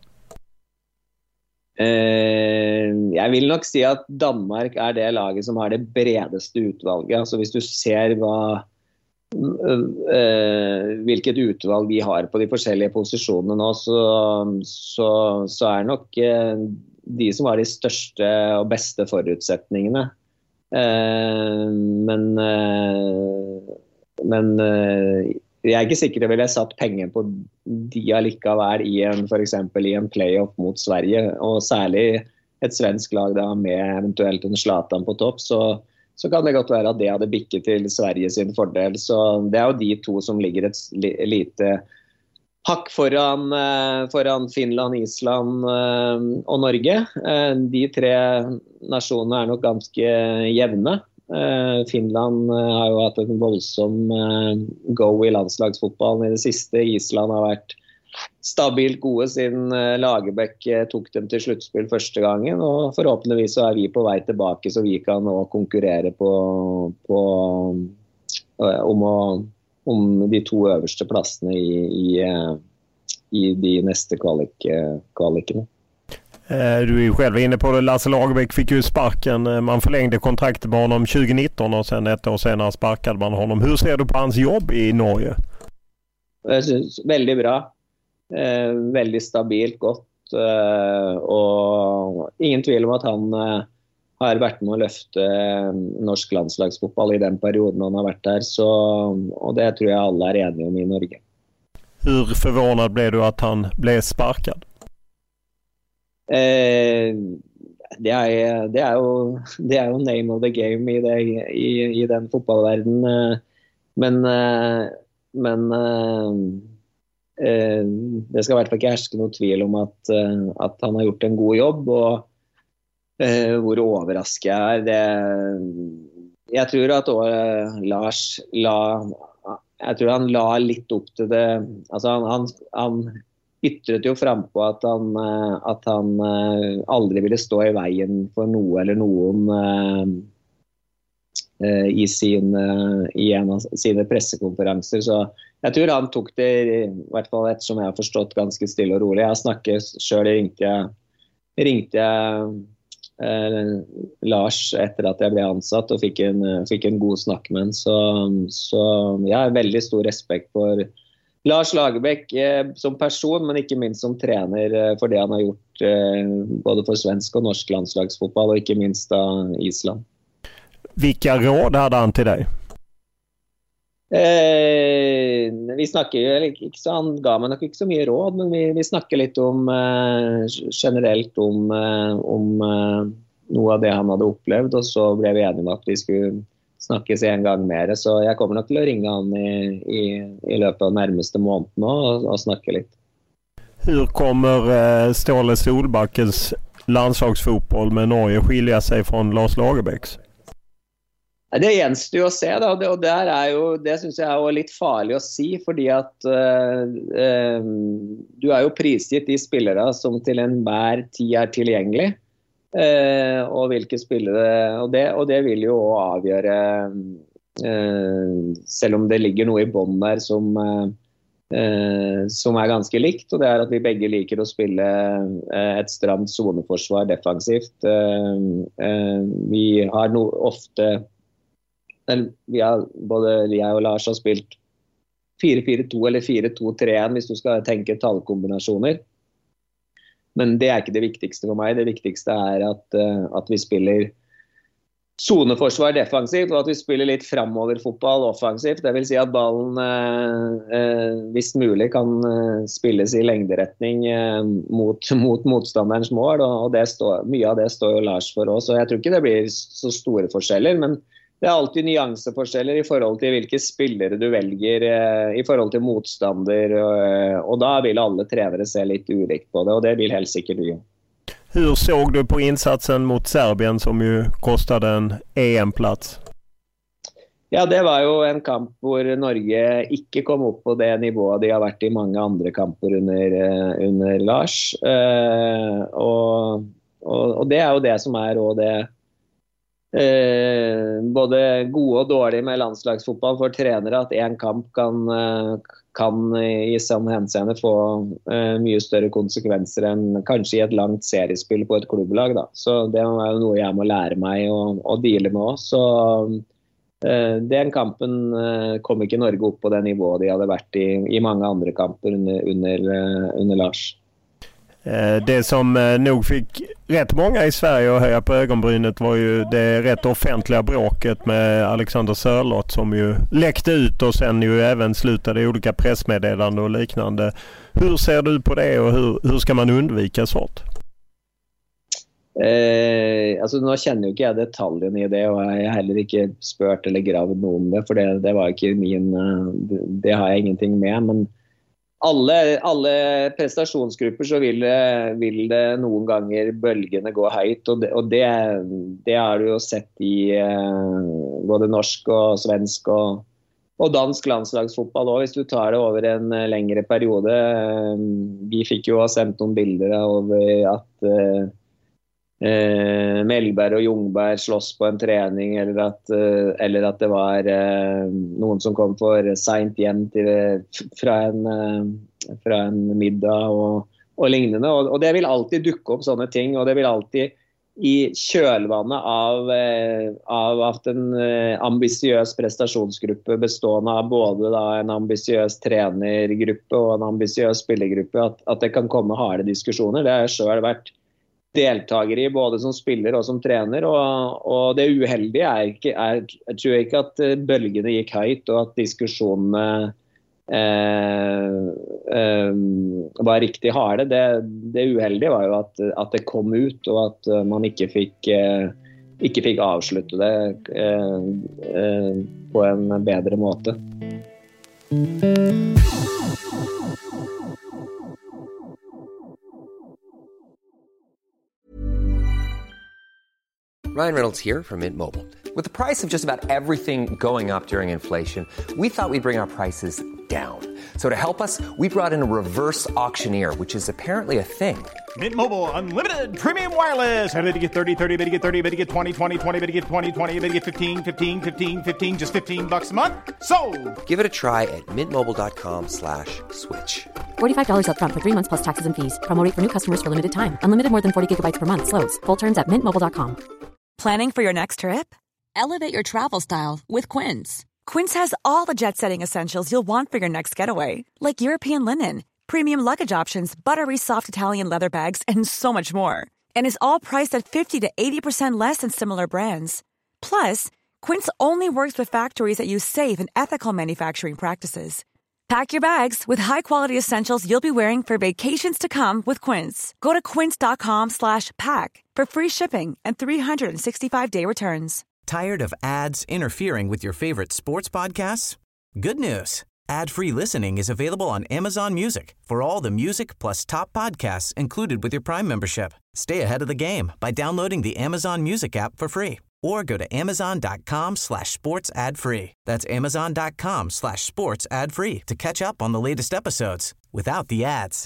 Eh, jeg vil nok si at Danmark er det laget som har det bredeste utvalget. Altså hvis du ser hva Uh, hvilket utvalg vi har på de forskjellige posisjonene nå, så, så, så er nok uh, de som har de største og beste forutsetningene. Uh, men uh, men uh, jeg er ikke sikker jeg ville satt penger på de allikevel i en, for eksempel i en playoff mot Sverige, og særlig et svensk lag da, med eventuelt en Zlatan på topp, så så kan det godt være at det hadde bikket til Sverige sin fordel. Så det er jo de to som ligger et lite hakk foran, foran Finland, Island og Norge. De tre nasjonene er nok ganske jevne. Finland har jo hatt en voldsom go i landslagsfotballen i det siste. Island har vært stabilt gode siden Lagerbäck tok dem til sluttspill første gangen, og forhåpentligvis så er vi på vei tilbake så vi kan nå konkurrere på, på, om, å, om de to øverste plassene i, i, i de neste kvalik, kvalikene. Du är ju själv inne på det, Lasse Lagerbäck fick ju sparken, man förlängde kontraktet med honom tjugo nitton och sen ett år senare sparkade man honom. Hur ser du på hans jobb i Norge? Jeg synes, veldig bra. Eh, veldig stabilt, godt, eh, og ingen tvil om at han eh, har vært med å løfte eh, norsk landslagsfotball i den perioden han har vært der, så, og det tror jeg alle er enige om i Norge. Hur förvånad blev du att han blev sparkad? Eh, det, er, det, er jo, det er jo name of the game i, det, i, i den fotballverden, men, men det skal i hvert fall ikke herske noe tvil om at, at han har gjort en god jobb, og uh, hvor overrasket jeg er. Det, jeg tror at uh, Lars la, jeg tror han la litt opp til det, altså han, han, han ytret jo frem på at han, uh, at han uh, aldri ville stå i veien for noe eller noen uh, uh, i, sin, uh, i en av sine pressekonferanser, så jeg tror han tok det, i hvert fall et som jeg har forstått, ganske stille og rolig. Jeg snakket selv, ringte jeg, ringte jeg eh, Lars etter at jeg ble ansatt og fikk en, fikk en god snakk med han. Så, så jeg har veldig stor respekt for Lars Lagerbäck eh, som person, men ikke minst som trener eh, for det han har gjort eh, både for svensk og norsk landslagsfotball, og ikke minst da Island. Vilka råd hade han til deg? Eh, vi snakker jo ikke så, han ga meg nok ikke så mye råd, men vi, vi snakker litt om eh, generelt om, eh, om eh, noe av det han hadde opplevd, og så ble vi enige om at vi skulle snakkes en gang mer, så jeg kommer nok til å ringe han i, i, i løpet av nærmeste måned nå og, og snakke litt. Hur kommer eh, Ståle Solbackens landslagsfotboll med Norge skilja sig från Lars Lagerbäcks? Det gjenstår jo å se, da, og det, og der er jo, det synes jeg er jo litt farlig å si, fordi at uh, uh, du er jo prisgitt de spillere som til enhver tid er tilgjengelig, uh, og hvilke spillere, og det, og det vil jo også avgjøre, uh, selv om det ligger noe i bånd der som, uh, uh, som er ganske likt, og det er at vi begge liker å spille uh, et stramt zoneforsvar defensivt. Uh, uh, vi har no, ofte Vi har, både jeg og Lars har spilt fire fire to eller fire to tre en hvis du skal tenke tallkombinasjoner. Men det er ikke det viktigste for meg. Det viktigste er at, at vi spiller zoneforsvar defensivt, og at vi spiller litt framover-fotball offensivt. Det vil si at ballen, eh, eh, hvis mulig, kan eh, spilles i lengderetning eh, mot, mot motstanderens mål, og, og det står, mye av det står jo Lars for oss. Og jeg tror ikke det blir så store forskjeller, men det er alltid nyanseforskjeller i forhold til hvilke spillere du velger, eh, i forhold til motstander, og, og da vil alle trenere se litt ulikt på det, og det vil helt sikkert vi. Hur såg du på insatsen mot Serbien som ju kostade en E M-plats? Ja, det var jo en kamp hvor Norge ikke kom opp på det nivået de har vært i mange andre kamper under, under Lars. Eh, og, og, og det er jo det som er og det eh, både gode og dårlige med landslagsfotball for trenere, at en kamp kan, kan i sånn henseende få eh, mye større konsekvenser enn kanskje i et langt seriespill på et klubblag. Da. Så det er jo noe jeg må lære meg å, å deale med også. Så den kampen kom ikke Norge opp på det nivået de hadde vært i, i mange andre kamper under, under, under Lars. Det som nog fick rätt många i Sverige att höja på ögonbrynet var ju det rätt offentliga bråket med Alexander Sørloth som ju läckte ut och sen ju även slutade i olika pressmeddelanden och liknande. Hur ser du på det och hur, hur ska man undvika sånt? Eh, altså nå kjenner jo ikke jeg detaljene i det, og jeg har heller ikke spurt eller gravd noe om det, for det, det var ikke min, det, det har jeg ingenting med, men alle, alle prestasjonsgrupper så vil det, vil det noen ganger bølgene gå høyt, og det, og det, det har du jo sett i eh, både norsk og svensk og, og dansk landslagsfotball også, hvis du tar det over en lengre periode. Vi fikk jo sendt noen bilder over at eh, Eh, Melberg og Jungberg slåss på en trening, eller at, eh, eller at det var eh, noen som kom for sent hjem til, fra, en, eh, fra en middag og, og lignende, og, og det vil alltid dukke opp sånne ting, og det vil alltid i kjølvannet av, eh, av at en eh, ambisiøs prestasjonsgruppe bestående av både da, en ambisiøs trenergruppe og en ambisiøs spillergruppe, at, at det kan komme harde diskusjoner. Det har jeg selv vært deltagere i både som spiller og som trener, og, og det uheldige er ikke, er, jeg tror ikke at bølgene gikk høyt og at diskusjonene eh, eh, var riktig harde. Det, det uheldige var jo at, at det kom ut, og at man ikke fikk, eh, ikke fikk avslutte det eh, eh, på en bedre måte. Ryan Reynolds here from Mint Mobile. With the price of just about everything going up during inflation, we thought we'd bring our prices down. So to help us, we brought in a reverse auctioneer, which is apparently a thing. Mint Mobile Unlimited Premium Wireless. How to get thirty, thirty, how to get thirty, how to get twenty, twenty, twenty, how to get twenty, twenty, how to get fifteen, fifteen, fifteen, fifteen, just fifteen bucks a month? Sold! Give it a try at mintmobile.com slash switch. forty-five dollars up front for three months plus taxes and fees. Promo rate for new customers for limited time. Unlimited more than forty gigabytes per month. Slows full terms at mint mobile dot com. Planning for your next trip? Elevate your travel style with Quince. Quince has all the jet-setting essentials you'll want for your next getaway, like European linen, premium luggage options, buttery soft Italian leather bags, and so much more. And is all priced at fifty to eighty percent less than similar brands. Plus, Quince only works with factories that use safe and ethical manufacturing practices. Pack your bags with high-quality essentials you'll be wearing for vacations to come with Quince. Go to quince.com slash pack for free shipping and three sixty-five day returns. Tired of ads interfering with your favorite sports podcasts? Good news. Ad-free listening is available on Amazon Music for all the music plus top podcasts included with your Prime membership. Stay ahead of the game by downloading the Amazon Music app for free or go to amazon.com slash sports ad free. That's amazon.com slash sports ad free to catch up on the latest episodes without the ads.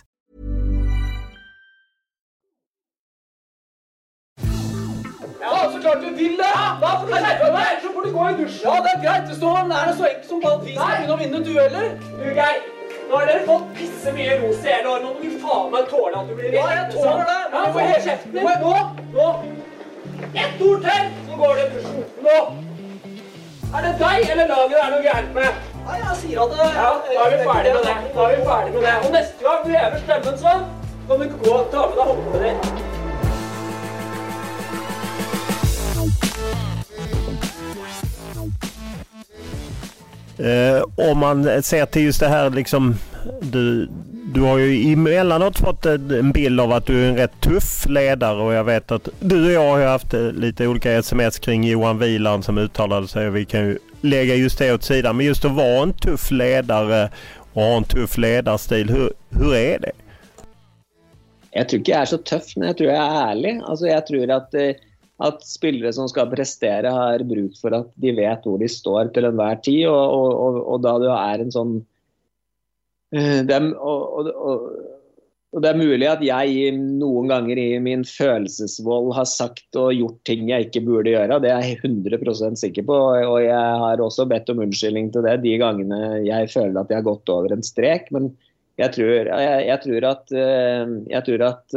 Ja, så klart du vil det! Da får du skjerpe deg, så får du gå i dusjen. Ja, det er greit. Det står er det så enkelt som bare at vi skal begynne å vinne dueller. Du, Geir, nå har dere fått pisse mye ros i hele år. Nå må du faen meg tåle at du blir litt. Ja, jeg tåler det. Men du får helt kjeften din. Nå, nå. Ett ord til, så går det i dusjen. Nå. Er det deg eller laget det er noe gærent med? Ja, jeg sier at det... Ja, da er vi ferdig med det. Da er vi ferdig med det. Og neste gang du hever stemmen så, kan du ikke gå og ta med deg håndene ditt. Eh, om man ser till just det här liksom, du, du har ju emellanåt fått en bild av att du är en rätt tuff ledare, och jag vet att du och jag har haft lite olika sms kring Johan Wieland som uttalade sig, och vi kan ju lägga just det åt sidan, men just att vara en tuff ledare och ha en tuff ledarstil, hur, hur är det? Jeg tror ikke jeg er så tøff, men jeg tror jeg er ærlig. Altså, jeg tror at, at spillere som skal prestere har bruk for at de vet hvor de står til enhver tid, og, og, og, og da du er en sånn det er, og, og, og det er mulig at jeg noen ganger i min følelsesvold har sagt og gjort ting jeg ikke burde gjøre, det er jeg hundre prosent sikker på, og jeg har også bedt om unnskyldning til det de gangene jeg føler at jeg har gått over en strek, men Jeg tror, jeg, jeg tror at, jeg tror at,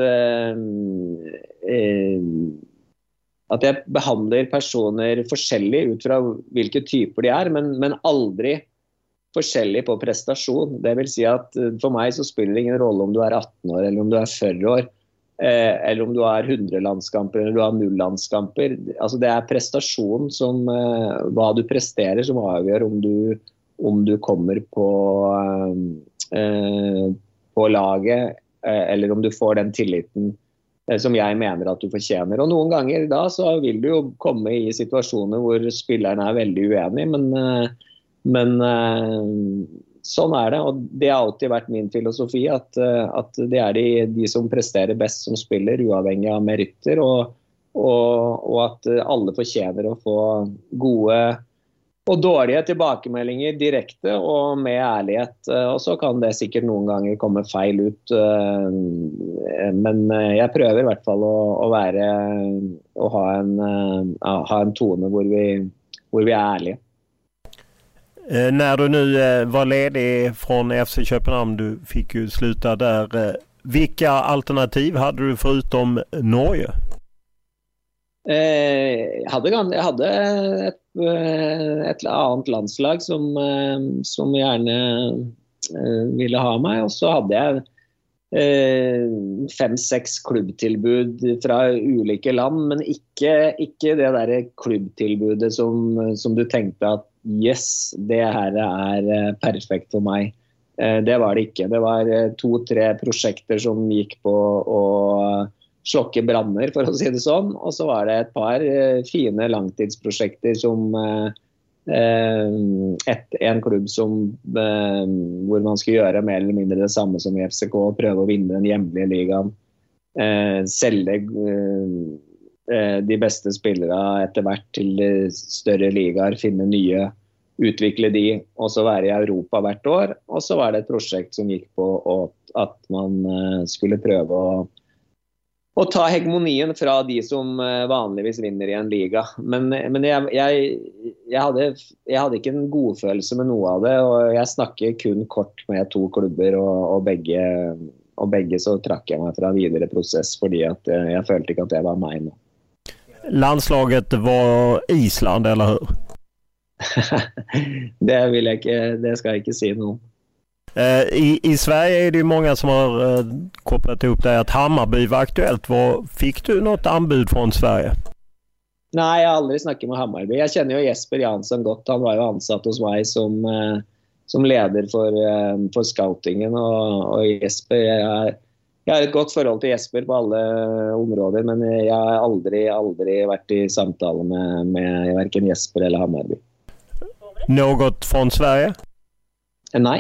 eh, at jeg behandler personer forskjellig ut fra hvilke typer de er, men, men aldri forskjellig på prestasjon. Det vil si at for meg så spiller det ingen rolle om du er atten år, eller om du er førti år, eh, eller om du har hundre landskamper, eller du har null landskamper. Altså det er prestasjon som, eh, hva du presterer som avgjør om du, om du kommer på... Eh, på laget, eller om du får den tilliten som jeg mener at du fortjener. Og noen ganger da så vil du jo komme i situasjoner hvor spillerne er veldig uenige, men, men sånn er det, og det har alltid vært min filosofi, at, at det er de, de som presterer best som spiller, uavhengig av meritter, og, og, og at alle fortjener å få gode og dårlige tilbakemeldinger direkte og med ærlighet, og så kan det sikkert noen ganger komme feil ut, men jeg prøver i hvert fall å, å være, å ha en, ha en tone hvor vi, hvor vi är ärliga. När du nu var ledig från F C Köpenhamn, du fick ju sluta där, vilka alternativ hade du förutom Norge? Jeg hadde, jeg hadde et, et annet landslag som, som gjerne ville ha meg, og så hadde jeg fem-seks klubbtilbud fra ulike land, men ikke, ikke det der klubbtilbudet som, som du tenkte at yes, det her er perfekt for meg. Det var det ikke. Det var to-tre prosjekter som gikk på å slokke branner, for å si det sånn, og så var det et par eh, fine langtidsprosjekter som eh, et, en klubb som, eh, hvor man skulle gjøre mer eller mindre det samme som i F C K, prøve å vinne den hjemlige ligaen, eh, selge eh, de beste spillere etter hvert til større ligaer, finne nye, utvikle de, og så være i Europa hvert år, og så var det et prosjekt som gikk på at man eh, skulle prøve å og ta hegemonien fra de som vanligvis vinner i en liga. Men, men jeg, jeg, jeg, hadde, jeg hadde ikke en god følelse med noe av det, og jeg snakker kun kort med to klubber, og, og, begge, og begge så trakk jeg meg fra videre prosess, fordi at jeg følte ikke at det var meg nå. Landslaget var Island, eller hur? det, vill jag ikke, det ska jag inte säga något om. I, I Sverige är det ju många som har uh, kopplat ihop det att Hammarby var aktuellt. Var, fick du något anbud från Sverige? Nej, jag har aldrig snackat med Hammarby. Jag känner ju Jesper Jansson gott. Han var ju ansatt hos mig som, uh, som leder för, uh, för scoutingen. Och, och Jesper, jag, jag har ett gott förhåll till Jesper på alla områden. Men jag har aldrig, aldrig varit i samtal med, med varken Jesper eller Hammarby. Något från Sverige? Uh, nej.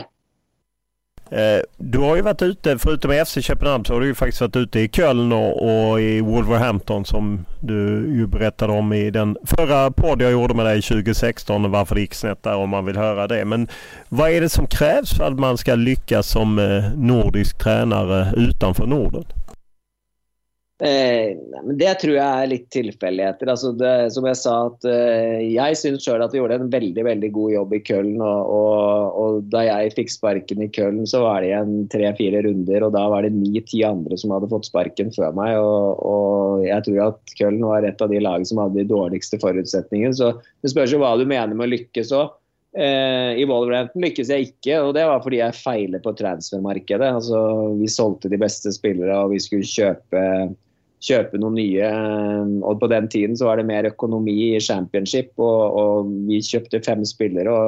Du har ju varit ute, förutom i F C Köpenhamn så har du ju faktiskt varit ute i Köln och, och i Wolverhampton som du ju berättade om i den förra podd jag gjorde med dig tjugo sexton och varför det gick snett där om man vill höra det. Men vad är det som krävs för att man ska lyckas som nordisk tränare utanför Norden? Eh, men det tror jeg er litt tilfeldigheter. Altså det, som jeg sa, at eh, jeg synes selv at jeg gjorde en veldig, veldig god jobb i Köln, og, og, og da jeg fikk sparken i Köln, så var det igjen tre-fire runder, og da var det ni-ti andre som hadde fått sparken før meg, og, og jeg tror at Köln var et av de lag som hadde de dårligste forutsetningene, så det spørs jo hva du mener med å lykkes også. Eh, I Wolverhampton lykkes jeg ikke, og det var fordi jeg feiler på transfermarkedet. Altså, vi solgte de beste spillere, og vi skulle kjøpe kjøpe noen nye, og på den tiden så var det mer økonomi i championship, og, og vi kjøpte fem spillere, og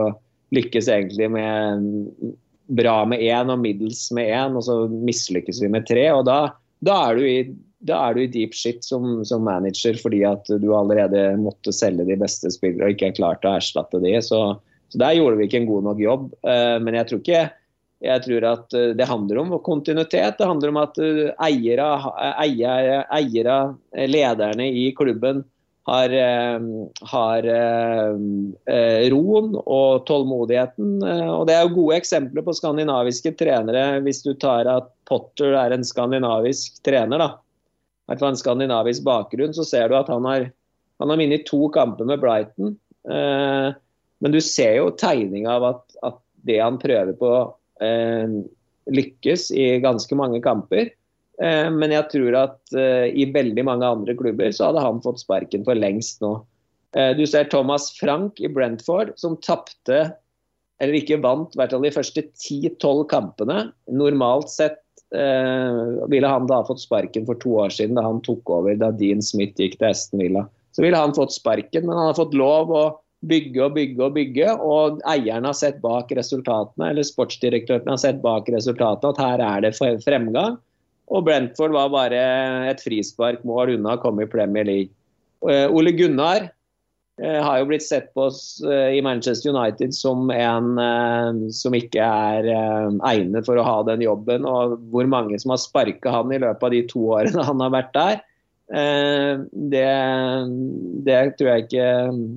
lykkes egentlig med bra med en og middels med en, og så mislykkes vi med tre, og da, da, er, du i, da er du i deep shit som, som manager, fordi at du allerede måtte selge de beste spillere og ikke er klar til å erstatte de, så, så der gjorde vi ikke en god nok jobb, men jeg tror ikke Jeg tror at det handler om kontinuitet, det handler om at eiere, eiere, eiere lederne i klubben har, har roen og tålmodigheten, og det er jo gode eksempler på skandinaviske trenere, hvis du tar at Potter er en skandinavisk trener, da, i hvert fall en skandinavisk bakgrunn, så ser du at han har, han har minnet to kamper med Brighton, men du ser jo tegning av at, at det han prøver på Eh, lykkes i ganske mange kamper, eh, men jeg tror at eh, i veldig mange andre klubber så hadde han fått sparken for lengst nå. Eh, du ser Thomas Frank i Brentford som tappte, eller ikke vant, i hvert fall de første ti tolv kampene. Normalt sett eh, ville han da ha fått sparken for to år siden da han tok over, da Dean Smith gikk til Aston Villa. Så ville han fått sparken, men han har fått lov å bygge og bygge og bygge, og eierne har sett bak resultatene, eller sportsdirektøren har sett bak resultatene, at her er det fremgang, og Brentford var bare et frisparkmål unna å komme i Premier League. Ole Gunnar eh, har jo blitt sett på eh, i Manchester United som en eh, som ikke er eh, egnet for å ha den jobben, og hvor mange som har sparket han i løpet av de to årene han har vært der, eh, det, det tror jeg ikke...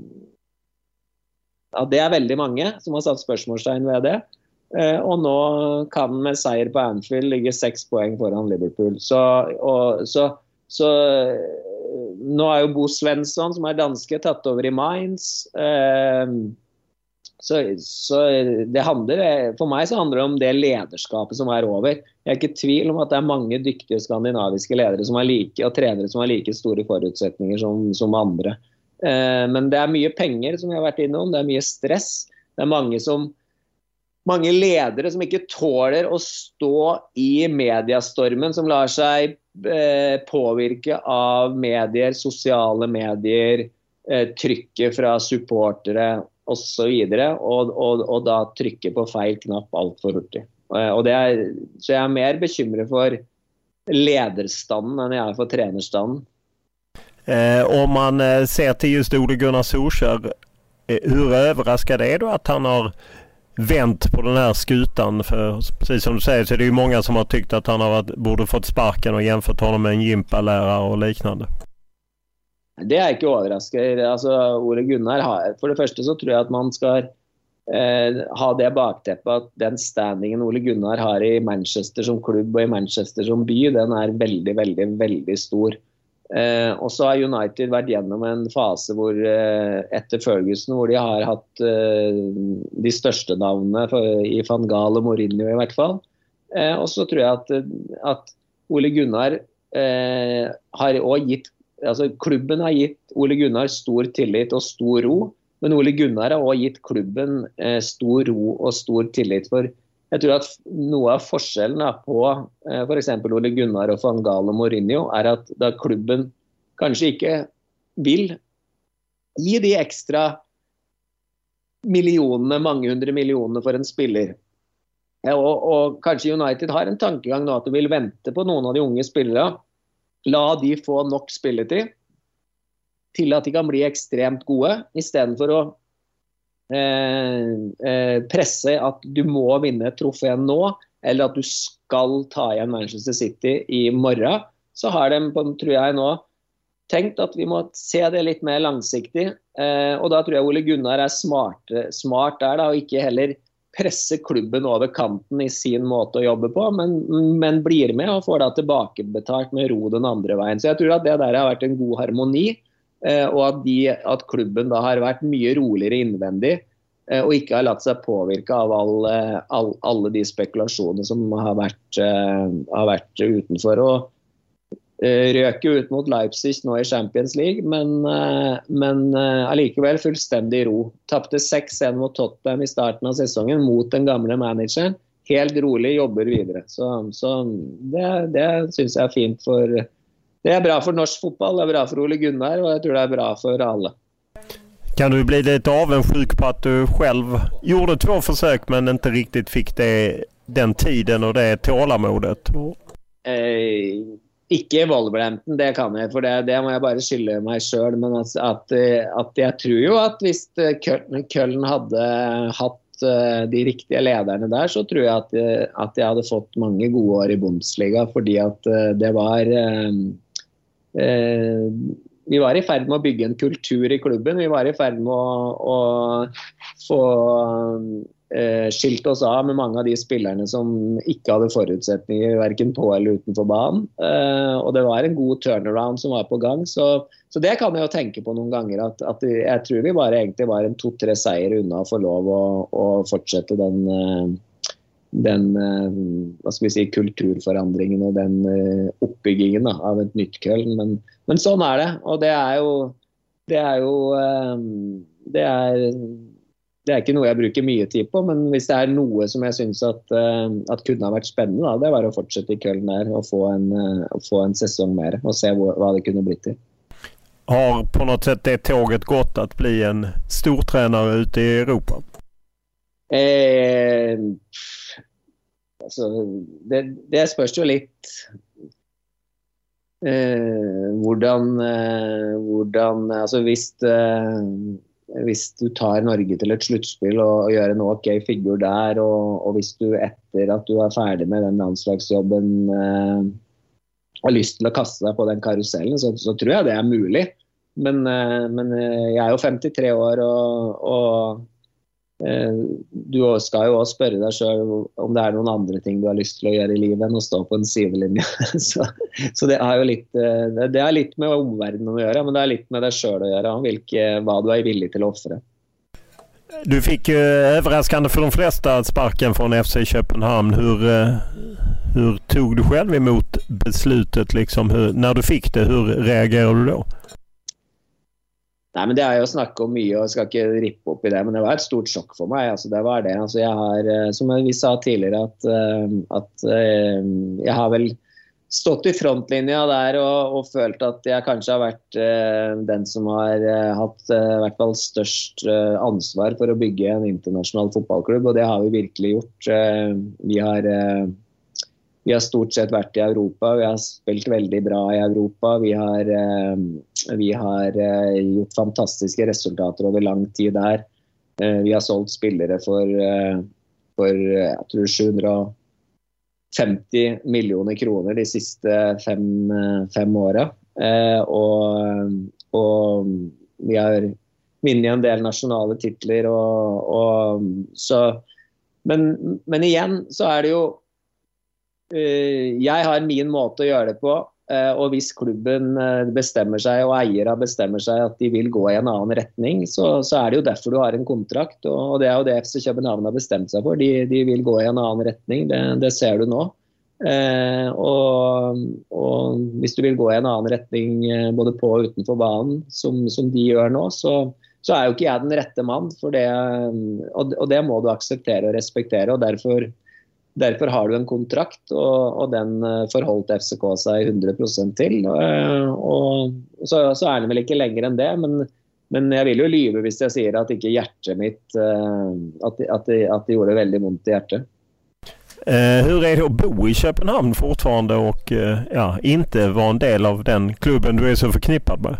Ja, det er veldig mange som har satt spørsmålstegn ved det, eh, og nå kan med seier på Anfield ligge seks poeng foran Liverpool. Så, og, så, så nå er jo Bo Svensson, som er danske, tatt over i Mainz. Eh, så, så det handler, for meg så handler det om det lederskapet som er over. Jeg er ikke i tvil om at det er mange dyktige skandinaviske ledere som er like, og trenere som har like store forutsetninger som, som andre. Men det er mye penger som vi har vært innom, det er mye stress, det er mange, som, mange ledere som ikke tåler å stå i mediastormen, som lar seg påvirke av medier, sosiale medier, trykket fra supportere og så videre, og, og, og da trykke på feil knapp alt for hurtig. Og det er, så jeg er mer bekymret for lederstanden enn jeg er for trenerstanden. Eh, om man eh, ser till just Ole Gunnar Solskjær, eh, hur överraskad är då att han har vänt på den här skutan? För precis som du säger så är det ju många som har tyckt att han har varit, borde fått sparken och jämfört honom med en gympalärare och liknande. Det är inte överraskande. Alltså, Ole Gunnar har, för det första så tror jag att man ska eh, ha det bakteppet att den standingen Ole Gunnar har i Manchester som klubb och i Manchester som by, den är väldigt, väldigt, väldigt stor. Eh, og så har United vært gjennom en fase hvor, eh, etter Ferguson, hvor de har hatt eh, de største navnene for, i Van Gaal og Mourinho i hvert fall. Eh, og så tror jeg at, at Ole Gunnar eh, har også gitt, altså klubben har gitt Ole Gunnar stor tillit og stor ro, men Ole Gunnar har også gitt klubben eh, stor ro og stor tillit for. Jeg tror at noe av forskjellen på eh, for eksempel Ole Gunnar og Van Gaal og Mourinho er at da klubben kanskje ikke vil gi de ekstra millionene, mange hundre millionene for en spiller. Ja, og, og kanskje United har en tankegang nå at de vil vente på noen av de unge spillere, la de få nok spilletid til at de kan bli ekstremt gode, i stedet for å Eh, eh, presse at du må vinne trofeen nå, eller at du skal ta igjen Manchester City i morgen, så har de, tror jeg nå, tenkt at vi må se det litt mer langsiktig, eh, og da tror jeg Ole Gunnar er smart, smart der da, og ikke heller presse klubben over kanten i sin måte å jobbe på, men, men blir med og får da tilbakebetalt med ro den andre veien. Så jeg tror at det der har vært en god harmoni, og at, de, at klubben da har vært mye roligere innvendig og ikke har latt seg påvirke av all, all, alle de spekulasjoner som har vært, har vært utenfor. Og røke ut mot Leipzig nå i Champions League, men, men allikevel fullstendig ro. Tappte seks en mot Tottenham i starten av sesongen mot den gamle manageren. Helt rolig, jobber videre. Så, så det, det synes jeg er fint for... Det er bra for norsk fotball, det er bra for Ole Gunnar, og jeg tror det er bra for alle. Kan du bli lite avundsjuk på att du själv gjorde två försök men inte riktigt fick det, den tiden och det tålamodet? Eh, ikke Wolverhampton, det kan jeg, for det, det må jeg bare skylde meg selv, men at, at, at jeg tror jo at hvis Köln hadde hatt de riktige lederne der, så tror jeg at, at jeg hadde fått mange gode år i Bundesliga, fordi at det var eh, eh, vi var i ferd med å bygge en kultur i klubben, vi var i ferd med å, å få eh, skilt oss av med mange av de spillerne som ikke hadde forutsetninger hverken på eller utenfor banen, eh, og det var en god turnaround som var på gang, så, så det kan jeg jo tenke på noen ganger, at, at jeg tror vi bare egentlig var en to-tre seier unna å få lov å, å fortsette den eh, den hva skal vi si, kulturforandringen og den oppbyggingen da, av et nytt Köln, men, men sånn er det, og det er jo det er jo det er, det er ikke noe jeg bruker mye tid på, men hvis det er noe som jeg synes at, at kunne ha vært spennende da, det var å fortsette i Köln der og få en, å få en sesong mer og se hva, hva det kunne blitt til. Har på något sätt det tåget gått att bli en stortränare ute i Europa? Eh, altså, det, det spørs jo litt eh, hvordan, eh, hvordan altså hvis, eh, hvis du tar Norge til et sluttspill og, og gjør en ok figur der, og, og hvis du etter at du er ferdig med den landslagsjobben eh, har lyst til å kaste deg på den karusellen, så, så tror jeg det er mulig, men, eh, men jeg er jo femtitre år og, og du skal jo også spørre deg selv om det er noen andre ting du har lyst til å gjøre i livet enn å stå på en sidelinje. så, så det er jo litt, det er litt med omverdenen å gjøre, men det er litt med deg selv å gjøre, hvilke, hva du er villig til å offre. Du fick ju överraskande för de flesta sparken från F C Köpenhamn. Hur, hur tog du själv emot beslutet? Liksom, hur, när du fick det, hur reagerade du då? Nei, men det er jo å snakke om mye, og jeg skal ikke rippe opp i det, men det var et stort sjokk for meg, altså det var det. Altså jeg har, som vi sa tidligere, at, at jeg har vel stått i frontlinja der og, og følt at jeg kanskje har vært den som har hatt i hvert fall størst ansvar for å bygge en internasjonal fotballklubb, og det har vi virkelig gjort. Vi har... Vi har stort sett vært i Europa, vi har spilt veldig bra i Europa, vi har, vi har gjort fantastiske resultater over lang tid der. Vi har solgt spillere for, for jeg tror sju hundre og femti millioner kroner de siste fem, fem årene. Og, og vi har vunnet en del nasjonale titler. Og, og, så, men, men igjen så er det jo jeg har min måte å gjøre det på, og hvis klubben bestemmer seg og eiere bestemmer seg at de vil gå i en annen retning, så, så er det jo derfor du har en kontrakt, og det er jo det F C København har bestemt seg for. De, de vil gå i en annen retning, det, det ser du nå. Eh, og, og hvis du vil gå i en annen retning både på og utenfor banen, som, som de gjør nå, så, så er jo ikke jeg den rette mann for det, og, og det må du akseptere og respektere, og derfor Derfor har du en kontrakt, og, og den forholdt F C K seg hundre prosent til. Og så, så er det vel ikke lenger enn det, men, men jeg vil jo lyve hvis jeg sier at ikke hjertet mitt, at, at, det, at det gjorde veldig vondt i hjertet. Eh, hur är det att bo i Köpenhamn fortfarande och eh, ja, inte vara en del av den klubben du är så förknippad med?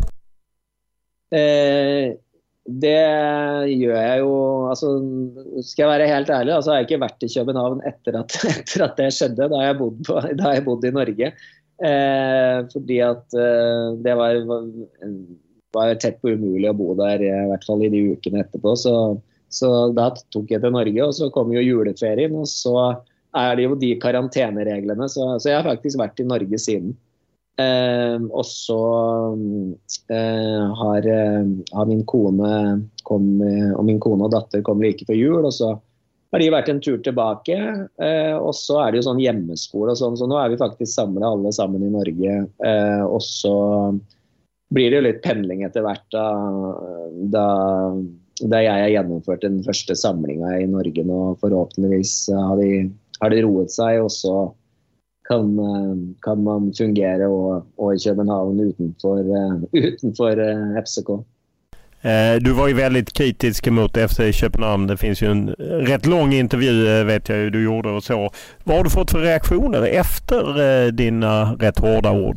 Eh, Det gjør jeg jo, altså, skal jeg være helt ærlig, altså har jeg ikke vært i København etter at, etter at det skjedde, da jeg bodde, på, da jeg bodde i Norge. Eh, fordi at eh, det var, var tett på umulig å bo der, i hvert fall i de ukene etterpå. Så, så da tok jeg til Norge, og så kom jo juleferien, og så er det jo de karantenereglene, så, så jeg har faktisk vært i Norge siden. Eh, og så eh, har, har min kone kom, og min kone og datter kom like før jul, og så har de vært en tur tilbake, eh, og så er det jo sånn hjemmeskole og sånn, så nå er vi faktisk samlet alle sammen i Norge, eh, og så blir det jo litt pendling etter hvert da, da, da jeg har gjennomført den første samlingen i Norge nå, forhåpentligvis har, vi, har det roet seg, og så Kan, kan man fungere og, og i København utenfor, utenfor F C K. Du var ju väldigt kritisk mot F C Köpenhamn. Det finns ju en rätt lång intervju vet jag ju du gjorde och så. Vad har du fått för reaktioner efter dina rätt hårda ord?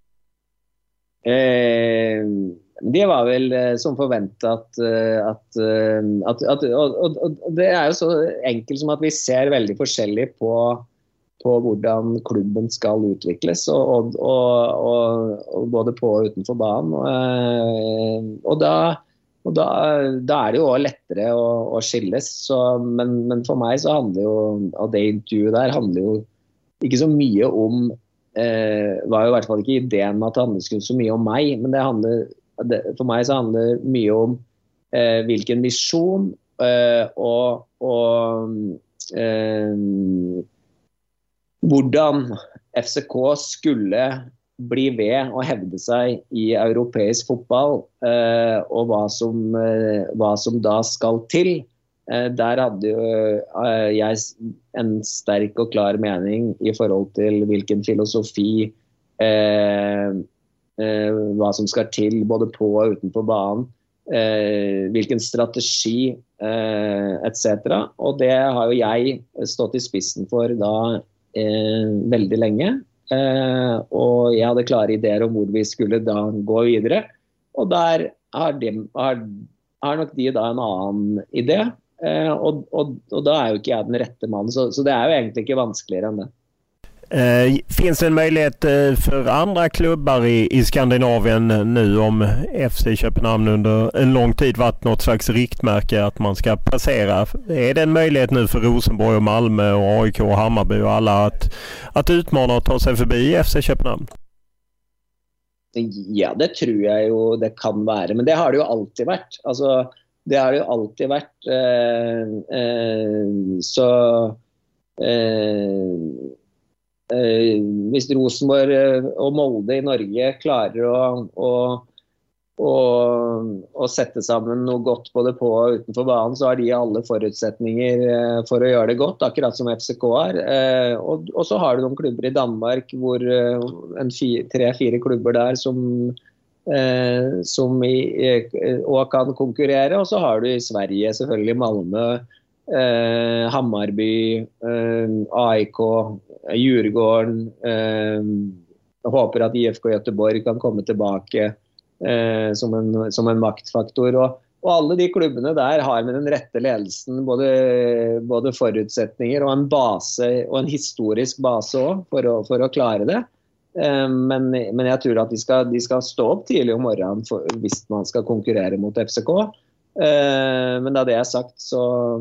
Eh, det var väl som förväntat att, att, att, att, att det är ju så enkelt som att vi ser väldigt forskjellig på på hvordan klubben skal utvikles og, og, og, og både på og utenfor banen og, og, da, og da, da er det jo også lettere å, å skilles så, men, men for meg så handler jo av det intervjuet der handler jo ikke så mye om eh, var jo i hvert fall ikke ideen med at det handler så mye om meg men det handler, det, for meg så handler det mye om eh, hvilken misjon eh, og, og eh, hvordan F C K skulle bli ved å hevde seg i europeisk fotball eh, og hva som, eh, hva som da skal til. Eh, der hadde jo eh, jeg en sterk og klar mening i forhold til hvilken filosofi, eh, eh, hva som skal til både på og utenfor banen, eh, hvilken strategi, eh, et cetera. Og det har jo jeg stått i spissen for da Eh, veldig lenge eh, og jeg hadde klare ideer om hvor vi skulle da gå videre og der har, de, har, har nok de da en annen idé eh, og, og, og da er jo ikke jeg den rette mannen så, så det er jo egentlig ikke vanskeligere enn det. Eh, finns det en möjlighet eh, för andra klubbar i, i Skandinavien nu om F C Köpenhamn under en lång tid varit något slags riktmärke att man ska passera? Är det en möjlighet nu för Rosenborg och Malmö och A I K och Hammarby och alla att, att utmana och ta sig förbi F C Köpenhamn? Ja, det tror jag ju det kan vara, men det har det ju alltid varit. Alltså, det har det ju alltid varit eh, eh, så eh, Eh, hvis Rosenborg og Molde i Norge klarer å, å, å, å sette sammen noe godt både på og utenfor banen, så har de alle forutsetninger eh, for å gjøre det godt, akkurat som F C K er. Eh, og, og så har du noen klubber i Danmark, hvor eh, en tre-fire klubber der som, eh, som i, eh, også kan konkurrere, og så har du i Sverige selvfølgelig Malmö, Eh, Hammarby, eh, A I K, Djurgården eh, jeg håper at I F K Göteborg kan komme tilbake eh, som, en, som en maktfaktor og, og alle de klubbene der har med den rette ledelsen både, både forutsetninger og en base og en historisk base også for å, for å klare det eh, men, men jeg tror at de skal, de skal stå opp tidlig om morgenen for, hvis man skal konkurrere mot F C K. Uh, men da det er sagt så,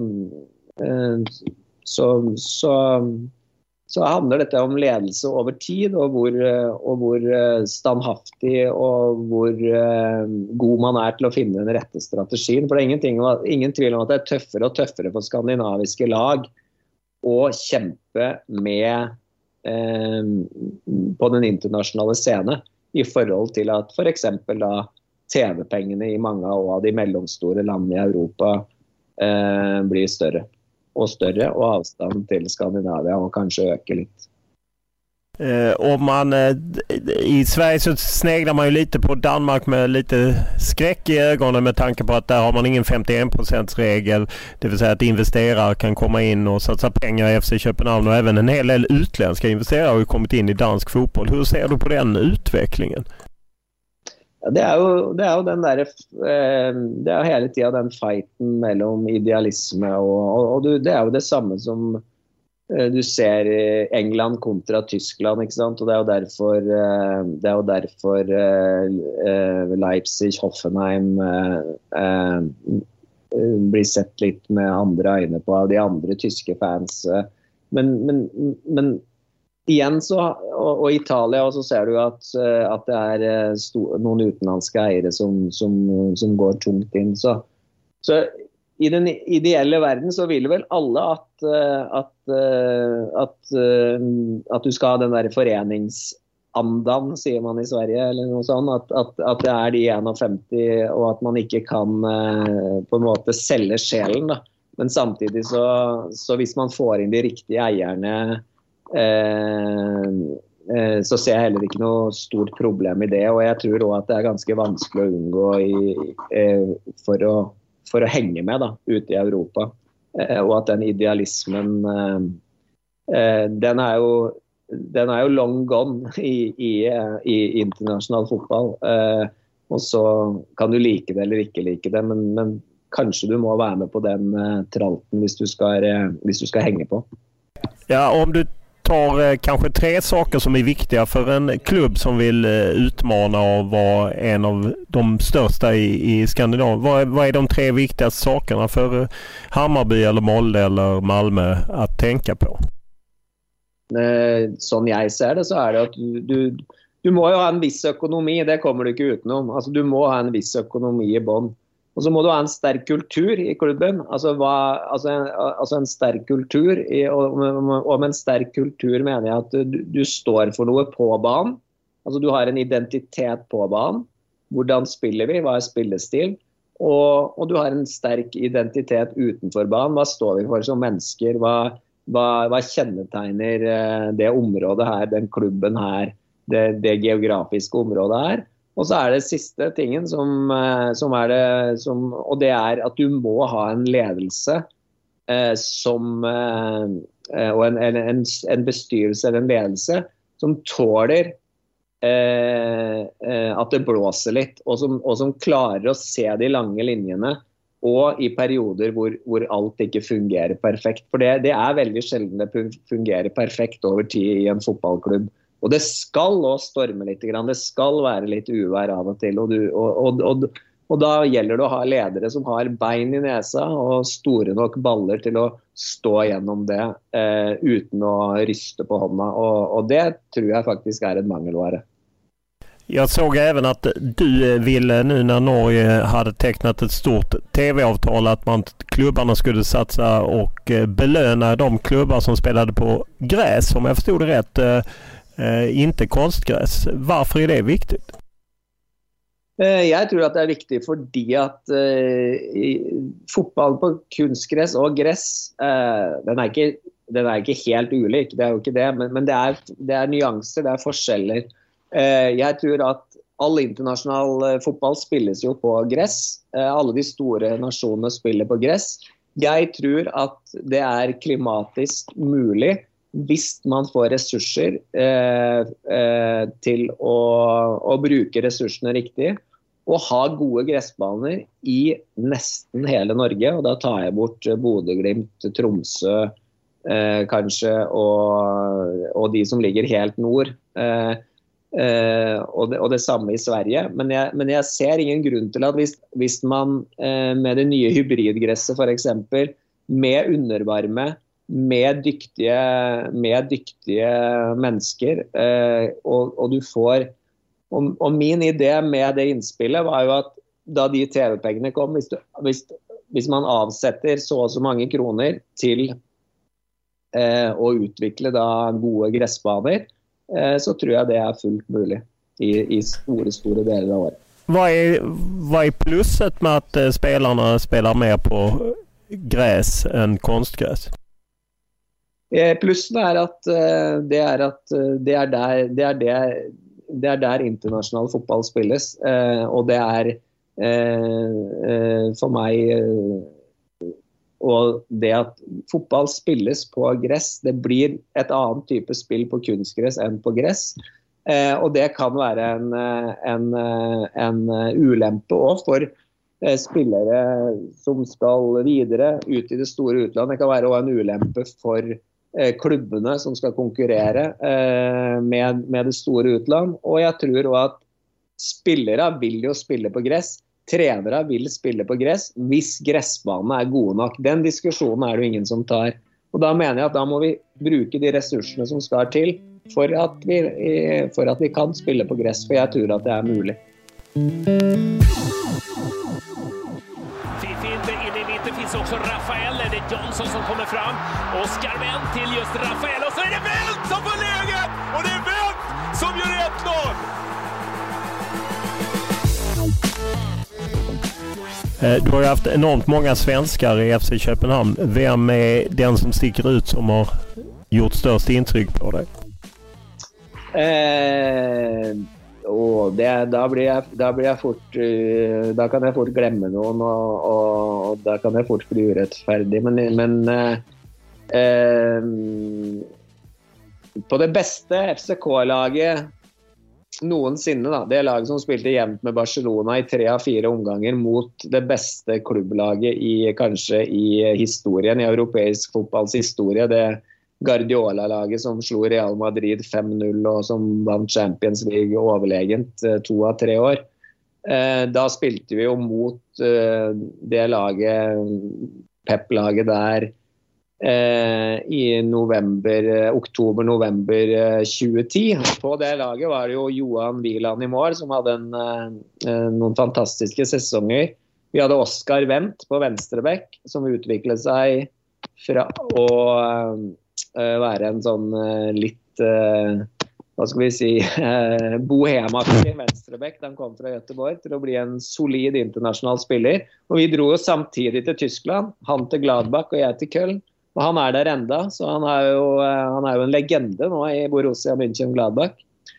uh, så, så, så handler dette om ledelse over tid og hvor, uh, og hvor uh, standhaftig og hvor uh, god man er til å finne den rette strategien for det er ingenting, ingen tvil om at det er tøffere og tøffere for skandinaviske lag å kjempe med uh, på den internasjonale scene i forhold til at for eksempel da T V-pengene i mange av de mellomstore landene i Europa eh, blir større og større og avstand til Skandinavia og kanskje øke litt. Eh, om man eh, i Sverige så sneglar man ju lite på Danmark med lite skräck i ögonen med tanke på att där har man ingen femtioen procent regel, det vill säga att investerare kan komma in och satsa pengar i F C Köpenhamn och även en hel del utländska investerare har ju kommit in i dansk fotboll. Hur ser du på den utvecklingen? Det er jo, det er jo den der, det er jo hele tiden den fighten mellom idealisme og, og, og det er jo det samme som du ser i England kontra Tyskland, ikke sant? Og det er jo derfor, det er jo derfor Leipzig, Hoffenheim blir sett litt med andre øyne på av de andre tyske fans. Men, men, men igjen så, og, og Italia, og så ser du at, at det er sto, noen utenlandske eiere som, som, som går tungt inn. Så, så i den ideelle verden så vil vel alle at, at, at, at du skal ha den der foreningsandan, sier man i Sverige, eller noe sånt, at, at, at det er de femti og at man ikke kan på en måte selge sjelen. Da. Men samtidig så, så hvis man får inn de riktige eierne, Eh, eh, så ser jeg heller ikke noe stort problem i det, og jeg tror også at det er ganske vanskelig å unngå i, eh, for, å, for å henge med da, ute i Europa, eh, og at den idealismen eh, eh, den er jo den er jo long gone i, i, i internasjonal fotball, eh, og så kan du like det eller ikke like det, men, men kanskje du må være med på den eh, tralten hvis du, skal, eh, hvis du skal henge på. Ja, om du tar eh, kanske tre saker som är viktiga för en klubb som vill eh, utmana och vara en av de största i, i Skandinavien. Vad, vad är de tre viktigaste sakerna för eh, Hammarby eller Molde eller Malmö att tänka på? Sånn jeg ser det, så er det at du, du, du må jo ha en viss økonomi, det kommer du ikke utenom. Altså, du må ha en viss økonomi i bånd. Og så må du ha en sterk kultur i klubben. Altså, hva, altså, en, altså en sterk kultur, i, og, og med en sterk kultur mener jeg at du, du står for noe på banen. Altså, du har en identitet på banen. Hvordan spiller vi? Hva er spillestil? Og, og du har en sterk identitet utenfor banen. Hva står vi for som mennesker? Hva Hva, hva kjennetegner det området her, den klubben her, det, det geografiske området her. Og så er det siste tingen som, som er det, som, og det er at du må ha en ledelse eh, som, eh, og en, en, en bestyrelse eller en ledelse som tåler eh, at det blåser litt, og som, og som klarer å se de lange linjene, og i perioder hvor, hvor alt ikke fungerer perfekt. For det, det er veldig sjelden det fungerer perfekt over tid i en fotballklubb. Og det skal også storme litt, det skal være litt uvær av og til. Og, du, og, og, og, og da gjelder det å ha ledere som har bein i nesa og store nok baller til å stå gjennom det eh, uten å ryste på hånda. Og, och det tror jag faktiskt är en mangelvara. Jag såg även att du ville nu när Norge hade tecknat ett stort tv-avtal att man klubbarna skulle satsa och belöna de klubbar som spelade på gräs, om jag förstod det rätt, eh, inte konstgräs. Varför är det viktigt? Jeg tror at det er viktig fordi at eh, fotball på kunstgress og gress, eh, den, er ikke, den er ikke helt ulik, det er jo ikke det, men, men det, er, det er nyanser, det er forskjeller. Eh, jeg tror at all internasjonal fotball spilles jo på gress, eh, alle de store nasjonene spiller på gress. Jeg tror at det er klimatisk mulig hvis man får ressurser eh, eh, til å, å bruke ressursene riktig, og ha gode gressbaner i nesten hele Norge, og da tar jeg bort Bodø/Glimt, Tromsø eh, kanskje, og, og de som ligger helt nord, eh, eh, og, det, og det samme i Sverige. Men jeg, men jeg ser ingen grunn til at hvis, hvis man eh, med det nye hybridgresset for eksempel, med undervarme, med dyktige, med dyktige mennesker, eh, og, og du får og, og min idé med det innspillet var jo at da de tv-pengene kom, hvis, du, hvis, hvis man avsetter så og så mange kroner til eh, å utvikle da gode gressbaner, eh, så tror jeg det er fullt mulig i, i store, store deler av året. Vad är, vad är plusset med att eh, spelarna spelar mer på gräs än konstgräs? Plussen er at det er at det er der det er det, det er der internasjonal fotball spilles, og det er for meg og det at fotball spilles på gress, det blir et annet type spill på kunstgress enn på gress, og det kan være en, en, en ulempe også for spillere som skal videre ut i det store utlandet. Det kan være også en ulempe for klubbene som skal konkurrere eh, med, med det store utland, og jeg tror også at spillere vil jo spille på gress, trenere vil spille på gress hvis gressbanene er gode nok. Den diskusjonen er det jo ingen som tar, og da mener jeg at da må vi bruke de ressursene som skal til for at vi, for at vi kan spille på gress, for jeg tror at det er mulig. Det finns också Rafael, det är Johnson som kommer fram. Oskar Wendt till just Rafael och så är det Wendt som får läget! Och det är Wendt som gör ett noll! Du har ju haft enormt många svenskar i F C Köpenhamn. Vem är den som sticker ut som har gjort störst intryck på dig? Eh, og det, da, blir jeg, da blir jeg fort uh, da kan jeg fort glemme noen, og, og, og da kan jeg fort bli urettferdig. Men, men uh, uh, på det beste F C K-laget noensinne, da, det laget som spilte jevnt med Barcelona i tre av fire omganger mot det beste klubblaget i, kanskje i historien, i europeisk fotballs historie, det Guardiola-laget som slo Real Madrid fem null og som vant Champions League overlegent to av tre år. Eh, da spilte vi jo mot eh, det laget, Pep-laget der, eh, i november, oktober-november tjue ti. På det laget var det jo Johan Wieland i mål, som hadde en, eh, noen fantastiske sesonger. Vi hadde Oscar Wendt på venstrebekk, som utviklet seg fra å Uh, være en sånn uh, litt, uh, hva skal vi si, uh, bohemaktig venstrebekk. Han kom fra Göteborg til å bli en solid internasjonal spiller. Og vi dro jo samtidig til Tyskland, han til Gladbach og jeg til Köln. Og han er der enda, så han er jo, uh, han er jo en legende nå i Borussia München-Gladbach.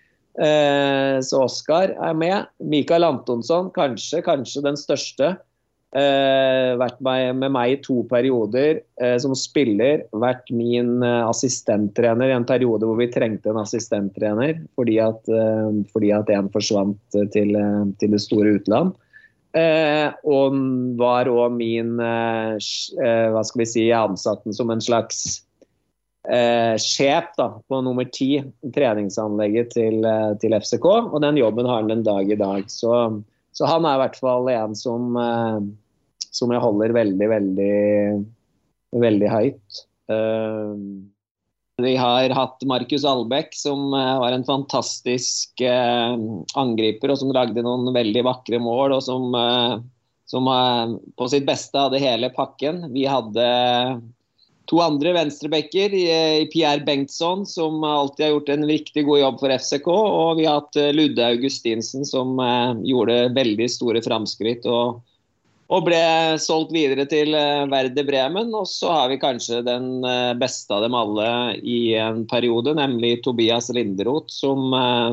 Uh, så Oscar er med. Mikael Antonsson, kanskje, kanskje den største. Eh, vært med, med meg i to perioder eh, som spiller, vært min eh, assistenttrener i en periode hvor vi trengte en assistenttrener fordi at, eh, fordi at en forsvant til, til det store utland, eh, og var også min eh, hva skal vi si, ansatt som en slags eh, sjef da, på nummer ti treningsanlegget til, til F C K, og den jobben har han den dag i dag, så, så han er i hvert fall en som eh, som jeg holder veldig, veldig, veldig høyt. Uh, vi har hatt Markus Albeck, som uh, var en fantastisk uh, angriper, og som lagde noen veldig vakre mål, og som, uh, som uh, på sitt beste hadde hele pakken. Vi hadde to andre venstrebekker, i Pierre Bengtsson, som alltid har gjort en riktig god jobb for F C K, og vi har hatt Ludde Augustinsen, som uh, gjorde veldig store framskritt, og Og ble solgt videre til Werder Bremen, og så har vi kanskje den beste av dem alle i en periode, nemlig Tobias Linderoth, som,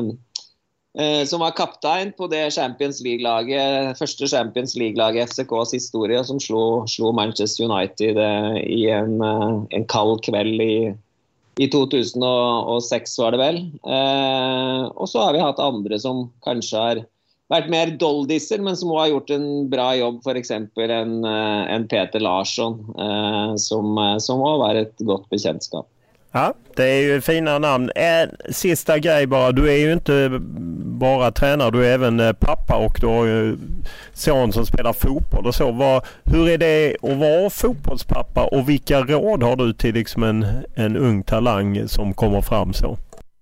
eh, som var kaptein på det Champions League-laget, første Champions League-laget i F C K's historie, som slo, slo Manchester United eh, i en, en kald kveld i, i to tusen og seks, var det vel. Eh, og så har vi hatt andre som kanskje har vært mer doldisser, men som har gjort en bra jobb, for eksempel en, en Peter Larsson, eh, som, som også var ett gott bekjentskap. Ja, det är ju fina namn. En sista grej bara, du är ju inte bara tränare, du är även pappa och du har ju son som spelar fotboll och så. Vad, hur är det att vara fotbollspappa och vilka råd har du till liksom en, en ung talang som kommer fram så?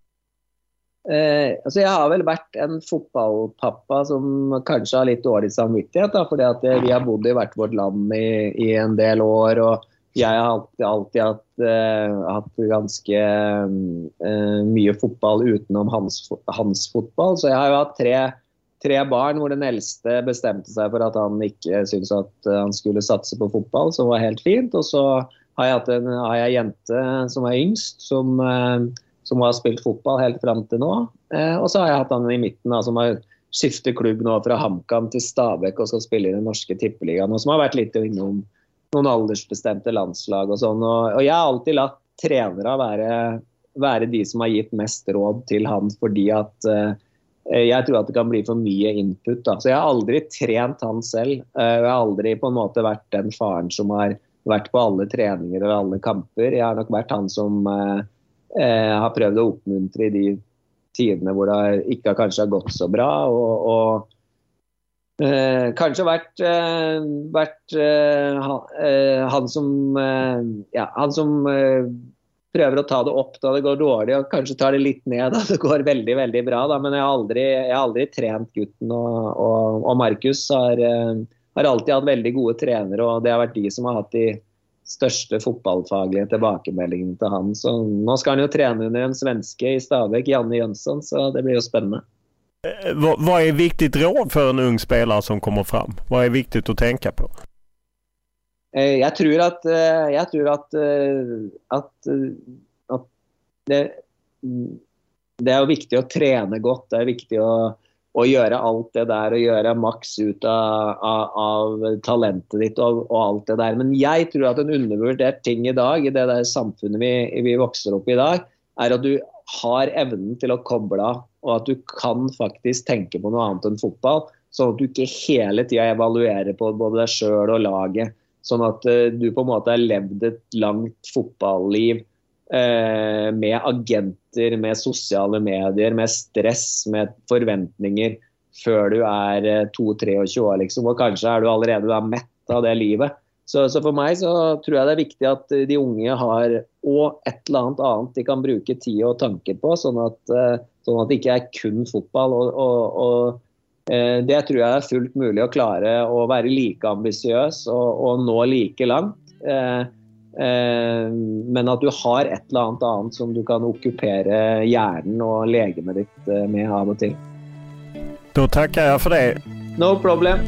Eh, altså jeg har vel vært en fotballpappa som kanskje har litt dårlig samvittighet, da, fordi at vi har bodd i hvert vårt land i, i en del år, og jeg har alltid, alltid hatt, uh, hatt ganske uh, mye fotball utenom hans, hans fotball, så jeg har jo hatt tre, tre barn hvor den eldste bestemte seg for at han ikke syntes at uh, han skulle satse på fotball, som var helt fint, og så har jeg hatt en, har jeg en jente som er yngst, som uh, som har spilt fotball helt frem til nå. Eh, og så har jeg hatt han i midten, da, som har skiftet klubb nå fra HamKam til Stabæk og skal spille i den norske tippeligaen, og som har vært litt innom noen aldersbestemte landslag og sånn. Og, og jeg har alltid latt trenere være, være de som har gitt mest råd til han, fordi at eh, jeg tror at det kan bli for mye input. Da. Så jeg har aldri trent han selv. Eh, jeg har aldri på en måte vært den faren som har vært på alle treninger og alle kamper. Jeg har nok vært han som eh, Jeg har prøvd å oppmuntre i de tidene hvor det ikke kanskje har gått så bra, og, og eh, kanskje vært, eh, vært eh, han som, eh, ja, han som eh, prøver å ta det opp da det går dårlig, og kanskje tar det litt ned da det går veldig, veldig bra. Da. Men jeg har aldri, jeg har aldri trent gutten, og, og, og Markus har, eh, har alltid hatt veldig gode trenere, og det har vært de som har hatt de største fotballfaglige tilbakemeldingen til han. Så nå skal han jo trene under en svenske i Stabæk, Janne Jönsson, så det blir jo spennende. Vad, vad är viktigt råd för en ung spelare som kommer fram? Vad är viktigt att tänka på? Jeg tror at, jeg tror at, at, at det, det er jo viktig å trene godt, det er viktig å, å gjøre alt det der, og gjøre maks ut av, av, av talentet ditt og, og alt det der. Men jeg tror at en undervurdert ting i dag, i det der samfunnet vi, vi vokser opp i dag, er at du har evnen til å koble av, og at du kan faktisk tenke på noe annet enn fotball, sånn at du ikke hele tiden evaluerer på både deg selv og laget, sånn at uh, du på en måte har levd et langt fotballliv uh, med agenter, med sosiale medier, med stress, med forventninger, før du er uh, to treogtjue år, liksom, og kanskje er du allerede du er mett av det livet. Så, så for meg så tror jeg det er viktig at de unge har og et eller annet annet de kan bruke tid og tanker på, sånn at, sånn at det ikke er kun fotball. Og, og, og eh, det tror jeg er fullt mulig å klare å være like ambisiøs og, og nå like langt. Eh, eh, men at du har et eller annet annet som du kan okkupere hjernen og legemet ditt med av og til. Da takker jeg for det. No problem.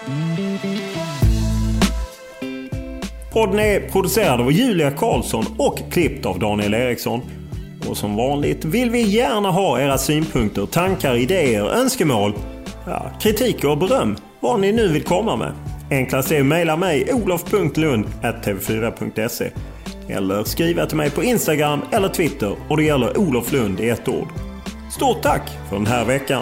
Podden är producerad av Julia Karlsson och klippt av Daniel Eriksson. Och som vanligt vill vi gärna ha era synpunkter, tankar, idéer, önskemål, ja, kritik och beröm. Vad ni nu vill komma med. Enklast är att mejla mig olof punkt lund at t v fyra punkt se eller skriva till mig på Instagram eller Twitter, och det gäller Olof Lund i ett ord. Stort tack för den här veckan.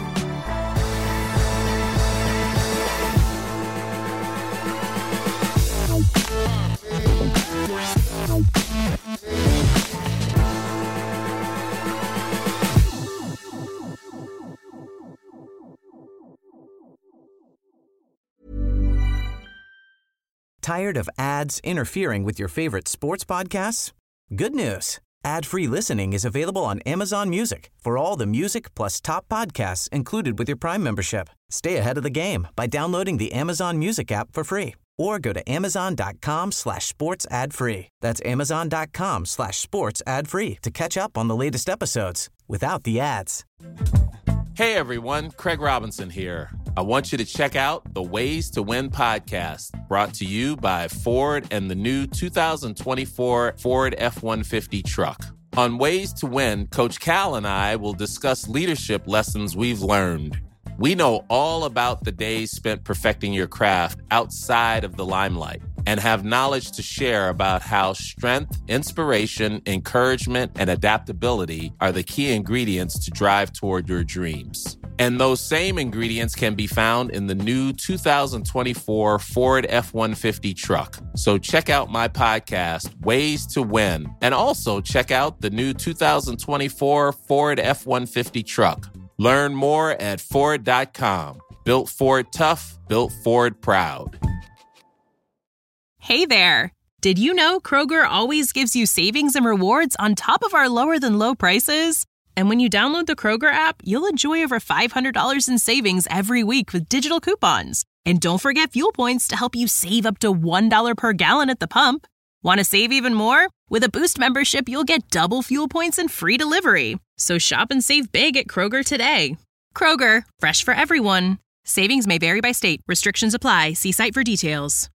Tired of ads interfering with your favorite sports podcasts? Good news. Ad-free listening is available on Amazon Music for all the music plus top podcasts included with your Prime membership. Stay ahead of the game by downloading the Amazon Music app for free or go to amazon.com slash sports ad free. That's amazon.com slash sports ad free to catch up on the latest episodes without the ads. Hey everyone, Craig Robinson here. I want you to check out the Ways to Win podcast, brought to you by Ford and the new two thousand twenty-four Ford F one fifty truck. On Ways to Win, Coach Cal and I will discuss leadership lessons we've learned. We know all about the days spent perfecting your craft outside of the limelight and have knowledge to share about how strength, inspiration, encouragement, and adaptability are the key ingredients to drive toward your dreams. And those same ingredients can be found in the new two thousand twenty-four Ford F one fifty truck. So check out my podcast, Ways to Win, and also check out the new two thousand twenty-four Ford F one fifty truck. Learn more at Ford dot com. Built Ford tough, built Ford proud. Hey there. Did you know Kroger always gives you savings and rewards on top of our lower than low prices? And when you download the Kroger app, you'll enjoy over five hundred dollars in savings every week with digital coupons. And don't forget fuel points to help you save up to one dollar per gallon at the pump. Want to save even more? With a Boost membership, you'll get double fuel points and free delivery. So shop and save big at Kroger today. Kroger, fresh for everyone. Savings may vary by state. Restrictions apply. See site for details.